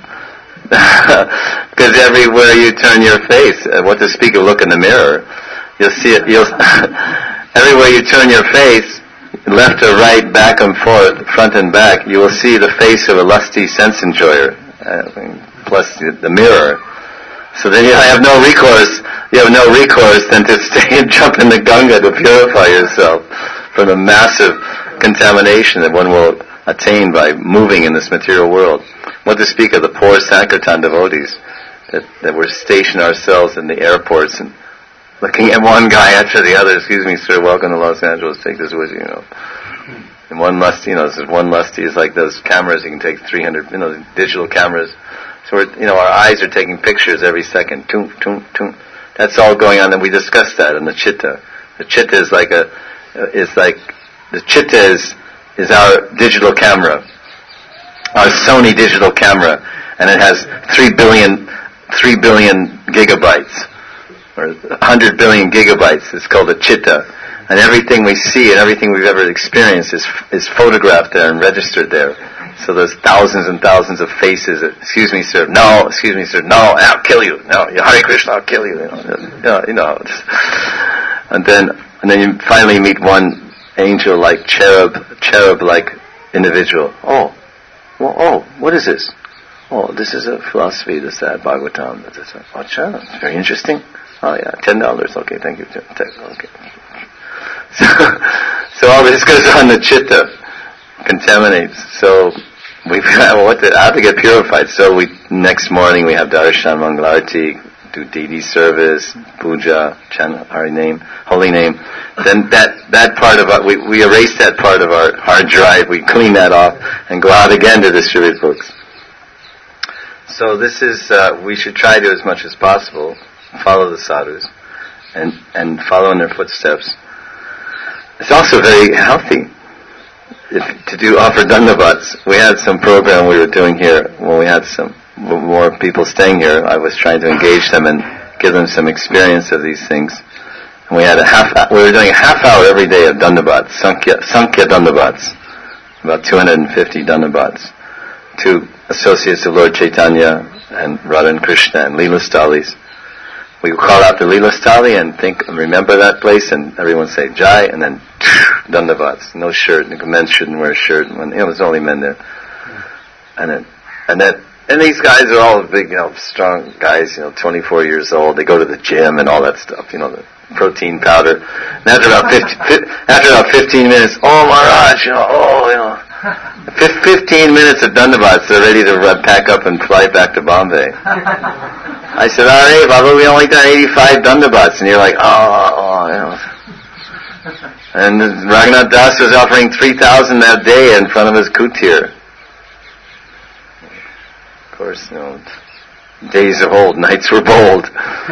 Because everywhere you turn your face, uh, what to speak of look in the mirror, you'll see it, you'll, everywhere you turn your face, left or right, back and forth, front and back, you will see the face of a lusty sense enjoyer. Uh, plus the mirror. So then you have no recourse, you have no recourse than to stay and jump in the Ganga to purify yourself from the massive contamination that one will attain by moving in this material world. What to speak of the poor Sankirtan devotees that, that were stationed ourselves in the airports and looking at one guy after the other. Excuse me, sir, welcome to Los Angeles, take this with you, you know. And one lusty, you know, this is one lusty is like those cameras, you can take three hundred, you know, digital cameras. So we're, you know, our eyes are taking pictures every second. Toom, toom, toom. That's all going on, and we discussed that in the chitta. The chitta is like a, is like, the chitta is, is our digital camera. Our Sony digital camera. And it has three billion, three billion gigabytes. Or one hundred billion gigabytes. It's called a chitta. And everything we see and everything we've ever experienced is is photographed there and registered there. So there's thousands and thousands of faces. Excuse me, sir. No. Excuse me, sir. No. I'll kill you. No. Hare Krishna. I'll kill you. You know. You know. You know. And then and then you finally meet one angel-like cherub, cherub-like individual. Oh. Well, oh. What is this? Oh, this is a philosophy. This that Bhagavatam. This is. Oh, sure. It's very interesting. Oh yeah. Ten dollars. Okay. Thank you. Okay. So, so all this goes on the chitta, contaminates. So we well, what to, I have to get purified. So we next morning we have darshan, mangalarti, do Didi service, puja, chant Hari name, holy name. Then that that part of our, we we erase that part of our hard drive. We clean that off and go out again to distribute books. So this is uh, we should try to as much as possible follow the sadhus and and follow in their footsteps. It's also very healthy if, to do offer dandavats. We had some program we were doing here when we had some more people staying here. I was trying to engage them and give them some experience of these things. And we had a half. We were doing a half hour every day of dandavats, sankhya, sankhya dandavats, about two hundred fifty dandavats to associates of Lord Chaitanya and Radha and Krishna and Leela Stalis. we call out the Leela Stali and think and remember that place, and everyone say Jai, and then Dandavats, no shirt. The men shouldn't wear a shirt. When, you know, there's only men there, and then and then and these guys are all big, you know, strong guys, you know, twenty-four years old. They go to the gym and all that stuff, you know, the protein powder. And after about fifteen, after about fifteen minutes, oh Maharaj, you know, oh, you know. Fifteen minutes of Dandavats, they're ready to pack up and fly back to Bombay. I said, all right, Baba, we only done eighty-five Dandavats, and you're like, oh, oh, you know. And Raghunath Das was offering three thousand that day in front of his kutir. Of course, you know, days of old, nights were bold.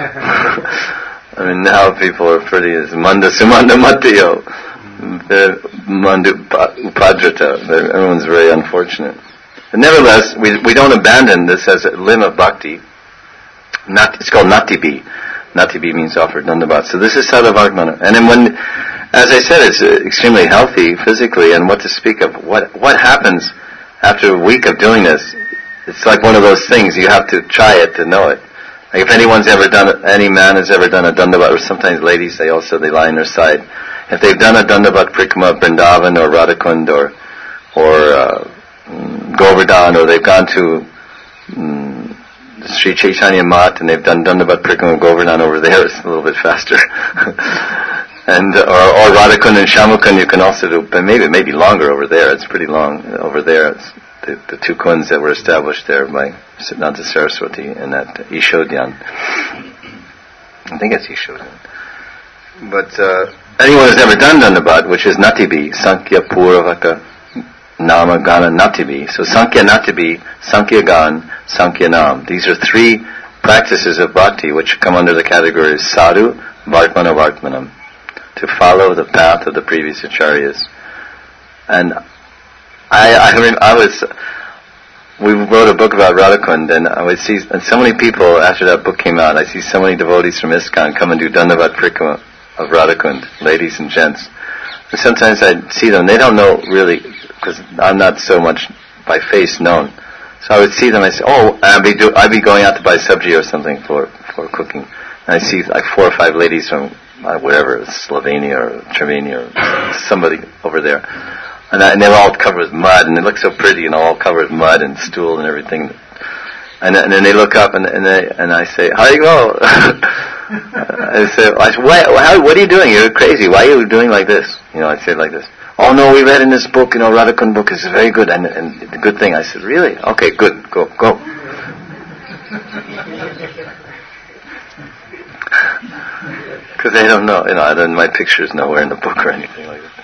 I mean, now people are pretty as Manda Sumanda Matiyo. Mandu Upadrata. Everyone's very unfortunate. But nevertheless, we we don't abandon this as a limb of bhakti. Not, it's called Natibi. Natibi means offered Dandavat. So this is Sadhavagmana. And then when, as I said, it's extremely healthy physically, and what to speak of. What what happens after a week of doing this? It's like one of those things, you have to try it to know it. Like if anyone's ever done it, any man has ever done a Dandavat, or sometimes ladies, they also, they lie on their side. If they've done a Dandavat Prikrama of Vrindavan or Radhakund or or uh, Govardhan, or they've gone to um, Sri Chaitanya Mat and they've done Dandavat Prikrama of Govardhan over there, it's a little bit faster. and uh, or, or Radhakund and Shamakund you can also do, but maybe maybe longer over there. It's pretty long over there. It's the, the two kunds that were established there by Siddhanta Saraswati and that Ishodhyan. I think it's Ishodhyan. But uh, anyone who's ever done Dandavat, which is Natibi, Sankhya Puravaka Nama Gana Natibi. So Sankhya Natibi, Sankhya Gan, Sankhya Nam. These are three practices of bhakti which come under the category of sadhu, vartmana, vartmanam. To follow the path of the previous acharyas. And I, I, mean, I was, we wrote a book about Radhakund, and I would see, and so many people after that book came out, I see so many devotees from ISKCON come and do Dandavat Prikrama of Radhakund, ladies and gents. And sometimes I see them, they don't know really, because I'm not so much by face known. So I would see them, I say, oh, I'd be, do, I'd be going out to buy sabji or something for, for cooking. And I see like four or five ladies from uh, wherever, Slovenia or Tremenia or somebody over there. And, I, and they were all covered with mud, and they look so pretty, and all covered with mud and stool and everything. And, and then they look up, and, and, they, and I say, how do you go? I say, I say what, how, what are you doing? You're crazy. Why are you doing like this? You know, I'd say it like this. Oh no, we read in this book, you know, Radhakund book is very good, and, and the good thing. I said, really? Okay, good, go, go. Because they don't know, you know, then my picture's nowhere in the book or anything like that.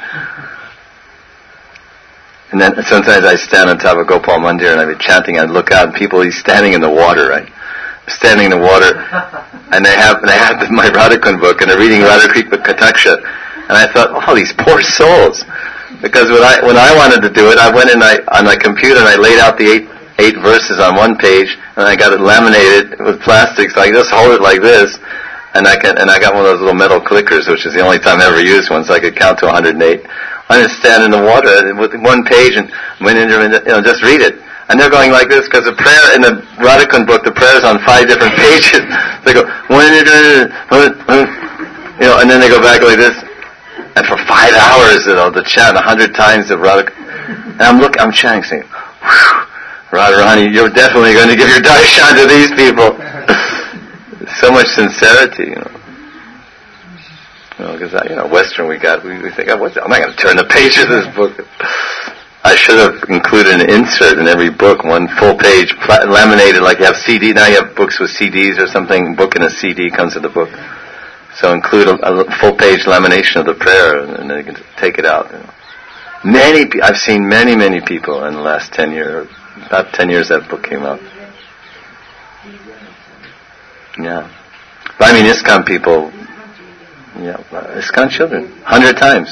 And then sometimes I stand on top of Gopal Mandir and I'd be chanting, I'd look out and people, he's standing in the water, right? Standing in the water, and they have, they have my Radhakund book, and they're reading Radhakripa Kataksha, and I thought, oh, these poor souls. Because when I, when I wanted to do it, I went in I, on my computer and I laid out the eight, eight verses on one page, and I got it laminated with plastic, so I just hold it like this, and I can, and I got one of those little metal clickers, which is the only time I ever used one, so I could count to one hundred eight. I just stand in the water with one page and went in there and, you know, just read it. And they're going like this, because the prayer in the Radhakund book, the prayer is on five different pages. They go, you know, and then they go back like this. And for five hours, you know, the chant a hundred times of Radhakund. And I'm looking, I'm chanting, saying, Radharani, you're definitely going to give your darshan to these people. So much sincerity, you know. You know, because, you know, Western we got, we, we think, oh, what's, I'm not going to turn the page of this book. I should have included an insert in every book, one full page, pla- laminated, like you have C D, now you have books with C Ds or something, book and a C D comes with the book. So include a, a full page lamination of the prayer, and, and then you can take it out. You know. Many, pe- I've seen many, many people in the last ten years, about ten years that book came out. Yeah. But I mean, ISKCON people, yeah, ISKCON children, hundred times.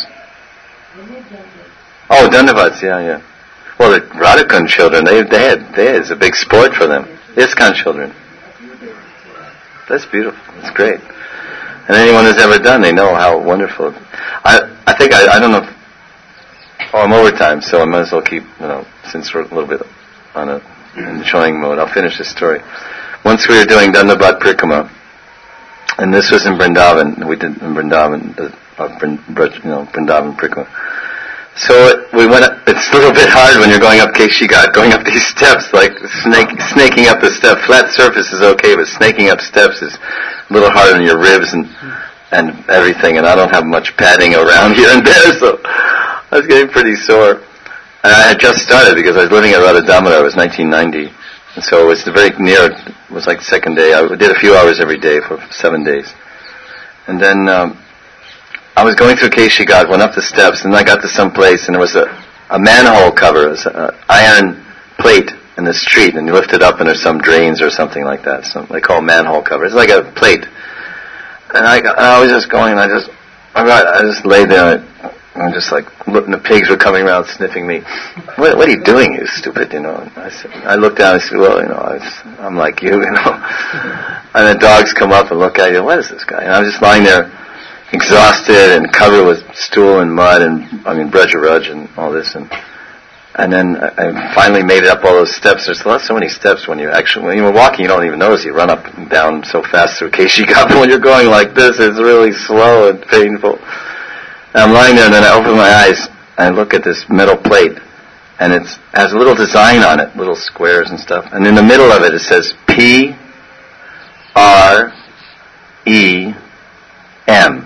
Oh, Dandavats, yeah, yeah. Well, the Radhakund children, they, they had, they, it's a big sport for them. ISKCON children. That's beautiful. That's great. And anyone who's ever done, they know how wonderful. I, I think, I, I don't know if, oh, I'm over time, so I might as well keep, you know, since we're a little bit on a enjoying mode, I'll finish this story. Once we were doing Dandavat Prikrama, And this was in Vrindavan. We did in Vrindavan, uh, you know, Vrindavan Prikma. So we went up, it's a little bit hard when you're going up Keshi Ghat, going up these steps, like snake, snaking up the step. Flat surface is okay, but snaking up steps is a little harder on your ribs and and everything, and I don't have much padding around here and there, so I was getting pretty sore. And I had just started because I was living at Radha Damodar. It was nineteen ninety, and so it was very near, it was like the second day. I did a few hours every day for seven days. And then um, I was going through Keshi Ghat, went up the steps, and I got to some place, and there was a, a manhole cover, an iron plate in the street, and you lift it up, and there's some drains or something like that. So they call manhole cover. It's like a plate. And I, got, I was just going, and I just, I, got, I just lay there, and I'm just like, looking, the pigs were coming around sniffing me. What, what are you doing, you stupid, you know? And I said, I looked down, and I said, well, you know, I was, I'm like you, you know. And the dogs come up and look at you, what is this guy? And I was just lying there, exhausted and covered with stool and mud and, I mean, Brajaraj and all this, and and then I finally made it up all those steps. There's so many steps when you actually, when you're walking, you don't even notice. You run up and down so fast through Keshi Ghat. When you're going like this, it's really slow and painful. And I'm lying there, and then I open my eyes, and I look at this metal plate, and it has a little design on it, little squares and stuff. And in the middle of it, it says P R E M.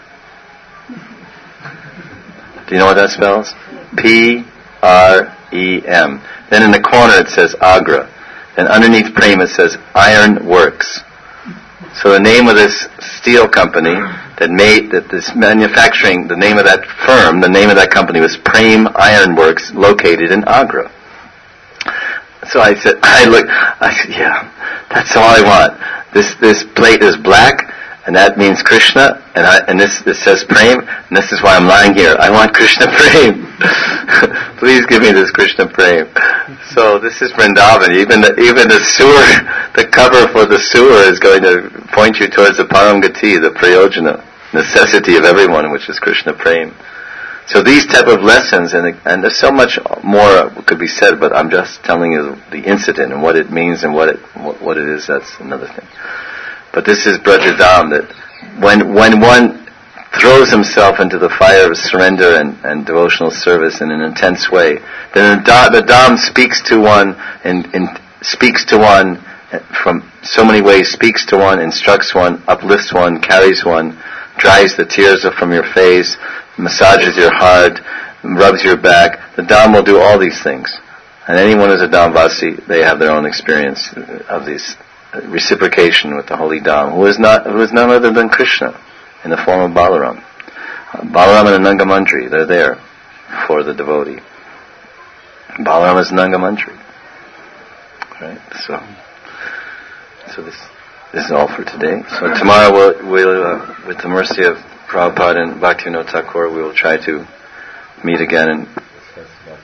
Do you know what that spells? P R E M. Then in the corner it says Agra. And underneath Prem it says Iron Works. So the name of this steel company that made, that this manufacturing, the name of that firm, the name of that company was Prem Iron Works, located in Agra. So I said, I looked, I said, yeah, that's all I want. This this plate is black, and that means Krishna, and I, and this, this says Prem, and this is why I'm lying here. I want Krishna Prem. Please give me this Krishna Prem. So this is Vrindavan. Even the, even the sewer, the cover for the sewer is going to point you towards the Paramgati, the Prayojana, necessity of everyone, which is Krishna Prem. So these type of lessons, and and there's so much more could be said, but I'm just telling you the incident and what it means and what it what, what it is. That's another thing. But this is Brajadam, that when when one throws himself into the fire of surrender and, and devotional service in an intense way, then the, the Dham speaks to one and, and speaks to one from so many ways, speaks to one, instructs one, uplifts one, carries one, dries the tears from your face, massages your heart, rubs your back. The Dham will do all these things. And anyone who's a Dhamvasi, they have their own experience of these reciprocation with the Holy Dham, who is not who is none other than Krishna in the form of Balaram. Balaram and Nangamantri, they're there for the devotee. Balaram is Nangamantri. Right? So so this this is all for today. So tomorrow we'll, we'll uh, with the mercy of Prabhupada and Bhaktivinoda Thakur, we will try to meet again and discuss about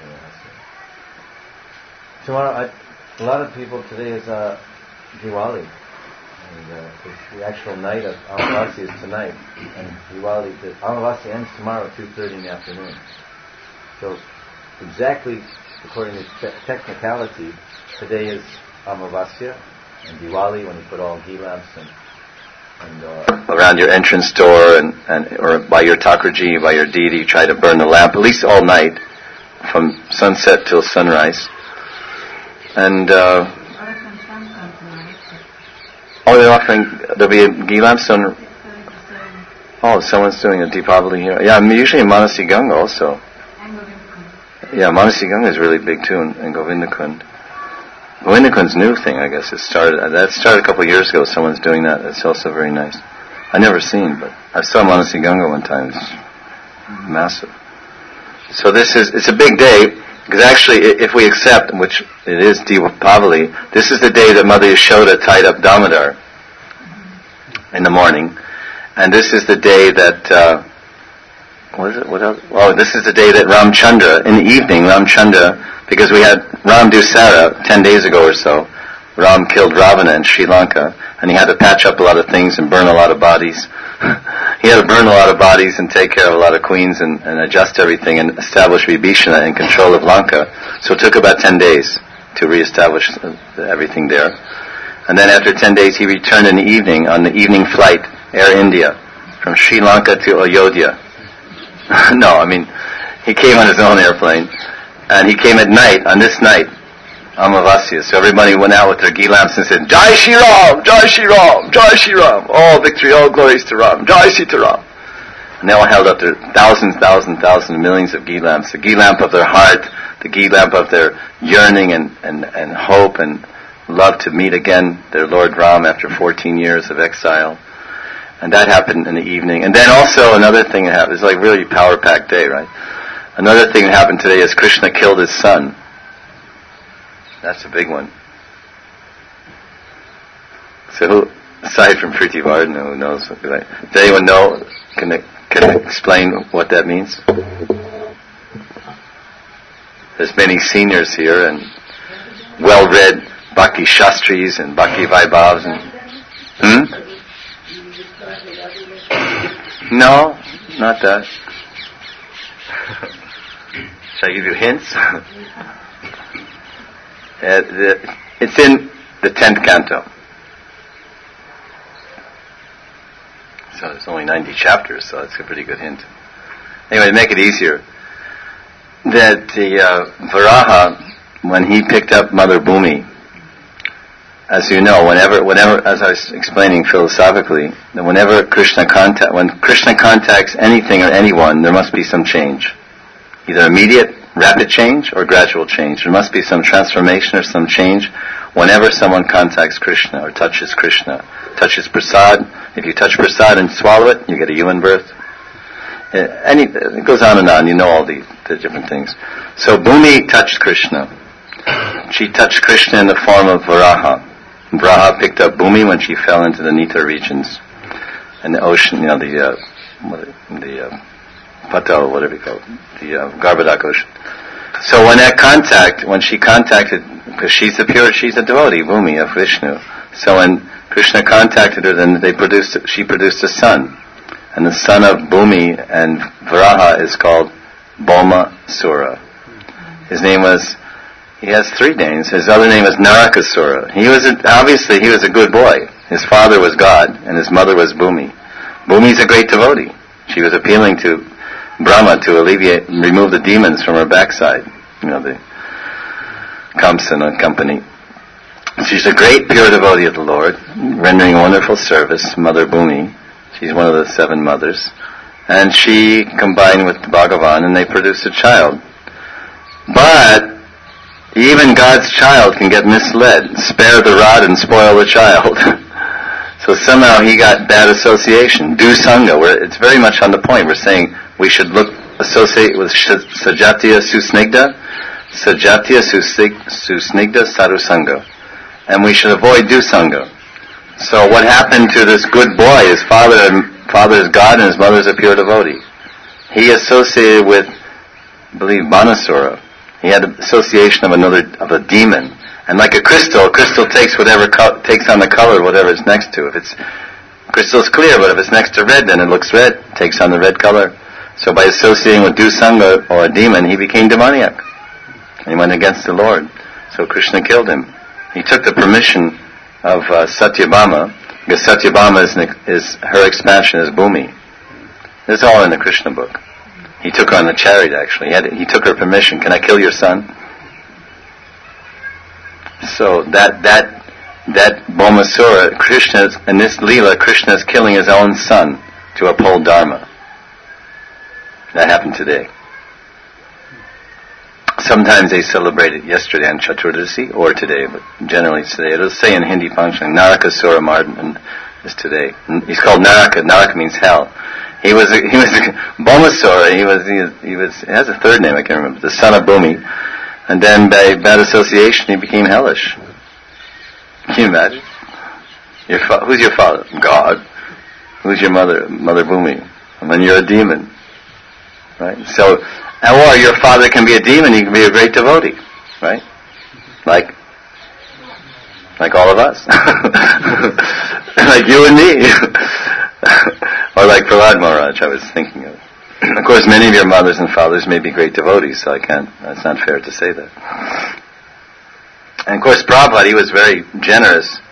the tomorrow I, a lot of people today is uh Diwali, and uh, the actual night of Amavasya is tonight, and Diwali, the Amavasya ends tomorrow at two thirty in the afternoon. So, exactly according to te- technicality, today is Amavasya, and Diwali, when you put all ghee lamps and, and uh, around your entrance door, and, and or by your Thakurji, by your deity, you try to burn the lamp at least all night, from sunset till sunrise, and. Uh, Oh, they're offering, there'll be a ghee lamps on, oh, someone's doing a Deepavali here. Yeah, I'm usually in Manasi Ganga also. Yeah, Manasi Ganga is really big too, in, in Govindakund. Govindakund's new thing, I guess. It started, that started a couple of years ago, someone's doing that. It's also very nice. I never seen, but I saw Manasi Ganga one time. It's massive. So this is, it's a big day. Because actually, if we accept, which it is Deepavali, this is the day that Mother Yashoda tied up Damodar in the morning, and this is the day that uh, what is it? What else? Oh, this is the day that Ramchandra, in the evening, Ramchandra, because we had Ram Dusara ten days ago or so. Ram killed Ravana in Sri Lanka, and he had to patch up a lot of things and burn a lot of bodies. He had to burn a lot of bodies and take care of a lot of queens and, and adjust everything and establish Vibhishana in control of Lanka. So it took about ten days to reestablish everything there. And then after ten days he returned in the evening on the evening flight, Air India, from Sri Lanka to Ayodhya. No, I mean, he came on his own airplane, and he came at night, on this night, Amavasya. So everybody went out with their ghee lamps and said, Jai Shri Ram, Jai Shri Ram, Jai Shri Ram, all victory, all glories to Ram, Jai Sita Ram. And they all held up their thousands, thousands, thousands, millions of ghee lamps, the ghee lamp of their heart, the ghee lamp of their yearning and, and, and hope and love to meet again their Lord Ram after fourteen years of exile. And that happened in the evening. And then also another thing that happened, it's like really power-packed day, right? Another thing that happened today is Krishna killed his son. That's a big one. So who, aside from Priti Vardhan, who knows? Does anyone know, can they, can they explain what that means? There's many seniors here and well-read Bhakti Shastris and Bhakti Vaibhavs. And, hmm? No, not that. Shall I give you hints? uh, the, it's in the tenth canto. So there's only ninety chapters, so that's a pretty good hint. Anyway, to make it easier, that the uh, Varaha, when he picked up Mother Bhumi, as you know, whenever, whenever, as I was explaining philosophically, that whenever Krishna contact, when Krishna contacts anything or anyone, there must be some change, either immediate, rapid change, or gradual change. There must be some transformation or some change whenever someone contacts Krishna or touches Krishna, touches prasad. If you touch prasad and swallow it, you get a human birth. Uh, any, it goes on and on. You know all the, the different things. So Bhumi touched Krishna. She touched Krishna in the form of Varaha. Varaha picked up Bhumi when she fell into the Nether regions and the ocean, you know, the uh, what, the uh, Patal, whatever you call it, the uh, Garbhodak ocean. So when that contact, when she contacted, because she's a pure, she's a devotee, Bhumi of Vishnu. So when Krishna contacted her, then they produced, she produced a son, and the son of Bhumi and Varaha is called Bhoma Sura. His name was. He has three names. His other name is Narakasura. He was a, obviously he was a good boy. His father was God, and his mother was Bhumi. Bhumi's a great devotee. She was appealing to Brahma to alleviate, remove the demons from her backside. You know, the Kamsa and company. She's a great pure devotee of the Lord, rendering wonderful service. Mother Bhumi. She's one of the seven mothers, and she combined with Bhagavan, and they produced a child. But even God's child can get misled. Spare the rod and spoil the child. So somehow he got bad association. Do Sangha, where it's very much on the point. We're saying we should look, associate with Sajatiya Susnigdha, Sajatiya Susnigdha Sadhu Sangha. And we should avoid Do Sangha. So what happened to this good boy? His father, father is God and his mother is a pure devotee. He associated with, I believe, Banasura. He had an association of another, of a demon. And like a crystal, a crystal takes whatever, co- takes on the color whatever it's next to. If it's, crystal's clear, but if it's next to red, then it looks red, takes on the red color. So by associating with Dusanga or a demon, he became demoniac. He went against the Lord. So Krishna killed him. He took the permission of uh, Satyabhama, because Satyabhama is, is, her expansion is Bhumi. This is all in the Krishna book. He took her on the chariot, actually. He, had, he took her permission. Can I kill your son? So that that that Bhomasura, Krishna, in this Leela, Krishna is killing his own son to uphold Dharma. That happened today. Sometimes they celebrate it yesterday on Chaturdasi, or today, but generally it's today. It'll say in Hindi function, Narakasura Mardhan is today. He's called Naraka. Naraka means hell. He was a, he was a, Bhomasura. He was he, he was he has a third name I can't remember. The son of Bhumi, and then by bad association he became hellish. Can you imagine? Your fa- who's your father? God. Who's your mother? Mother Bhumi. And then you're a demon, right? So, or your father can be a demon. He can be a great devotee, right? Like, like all of us, like you and me. Or like Prahlad Maharaj, I was thinking of. Of course, many of your mothers and fathers may be great devotees, so I can't, that's not fair to say that. And of course, Prabhupada, he was very generous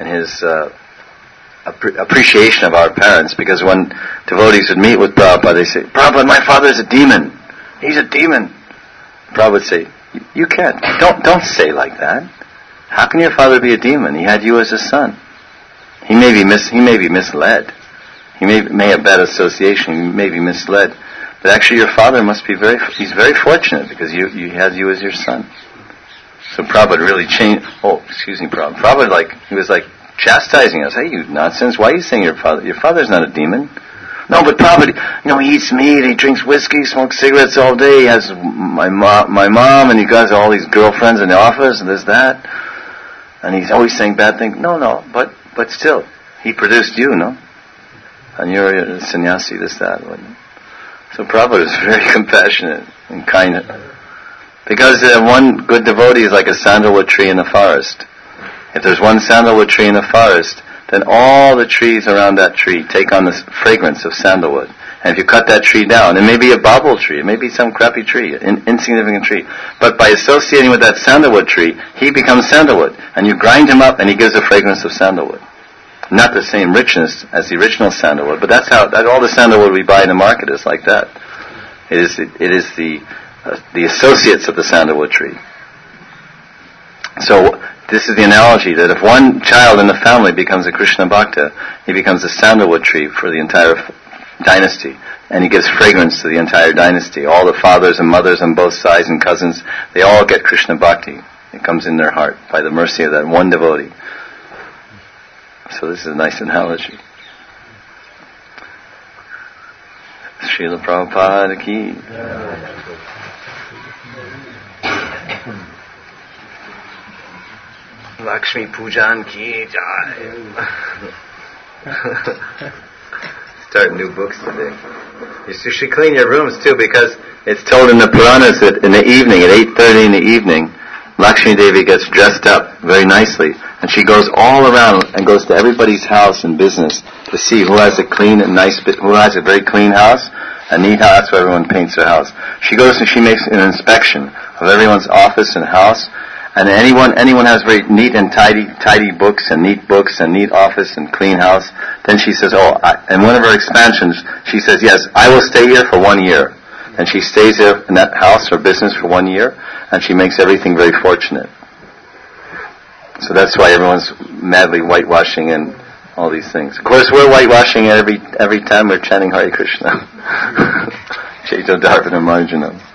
in his uh, ap- appreciation of our parents, because when devotees would meet with Prabhupada, they say, Prabhupada, my father is a demon. He's a demon. Prabhupada would say, you can't. Don't, don't say like that. How can your father be a demon? He had you as a son. He may be mis- he may be misled. He may may have bad association. He may be misled. But actually your father must be very, he's very fortunate because you, you had you as your son. So Prabhupada really changed, oh, excuse me, Prabhupada. Prabhupada, like, he was like chastising us. Hey, you nonsense, why are you saying your father, your father's not a demon? No, but Prabhupada, you know, he eats meat, he drinks whiskey, smokes cigarettes all day, he has my mom, my mom, and he has all these girlfriends in the office, and this, that. And he's always saying bad things. No, no, but, but still, he produced you, no? And you're a sannyasi, this, that. So Prabhupada is very compassionate and kind. Because uh, one good devotee is like a sandalwood tree in the forest. If there's one sandalwood tree in the forest, then all the trees around that tree take on the fragrance of sandalwood. And if you cut that tree down, it may be a bobble tree, it may be some crappy tree, an insignificant tree. But by associating with that sandalwood tree, he becomes sandalwood. And you grind him up and he gives the fragrance of sandalwood. Not the same richness as the original sandalwood, but that's how, that all the sandalwood we buy in the market is like that. It is, it, it is the, uh, the associates of the sandalwood tree. So, this is the analogy that if one child in the family becomes a Krishna Bhakta, he becomes a sandalwood tree for the entire f- dynasty. And he gives fragrance to the entire dynasty. All the fathers and mothers on both sides and cousins, they all get Krishna Bhakti. It comes in their heart by the mercy of that one devotee. So this is a nice analogy. Srila Prabhupada ki. Lakshmi Pujan ki jai. Start new books today. You should clean your rooms too, because it's told in the Puranas that in the evening, at eight thirty in the evening, Lakshmi Devi gets dressed up very nicely, and she goes all around and goes to everybody's house and business to see who has a clean and nice, who has a very clean house, a neat house. That's why everyone paints their house. She goes and she makes an inspection of everyone's office and house, and anyone anyone has very neat and tidy tidy books and neat books and neat office and clean house. Then she says, oh, I, in one of her expansions, she says, yes, I will stay here for one year. And she stays there in that house or business for one year, and she makes everything very fortunate. So that's why everyone's madly whitewashing and all these things. Of course, we're whitewashing every every time we're chanting Hare Krishna. Chaitanya Dharvana Marjanam.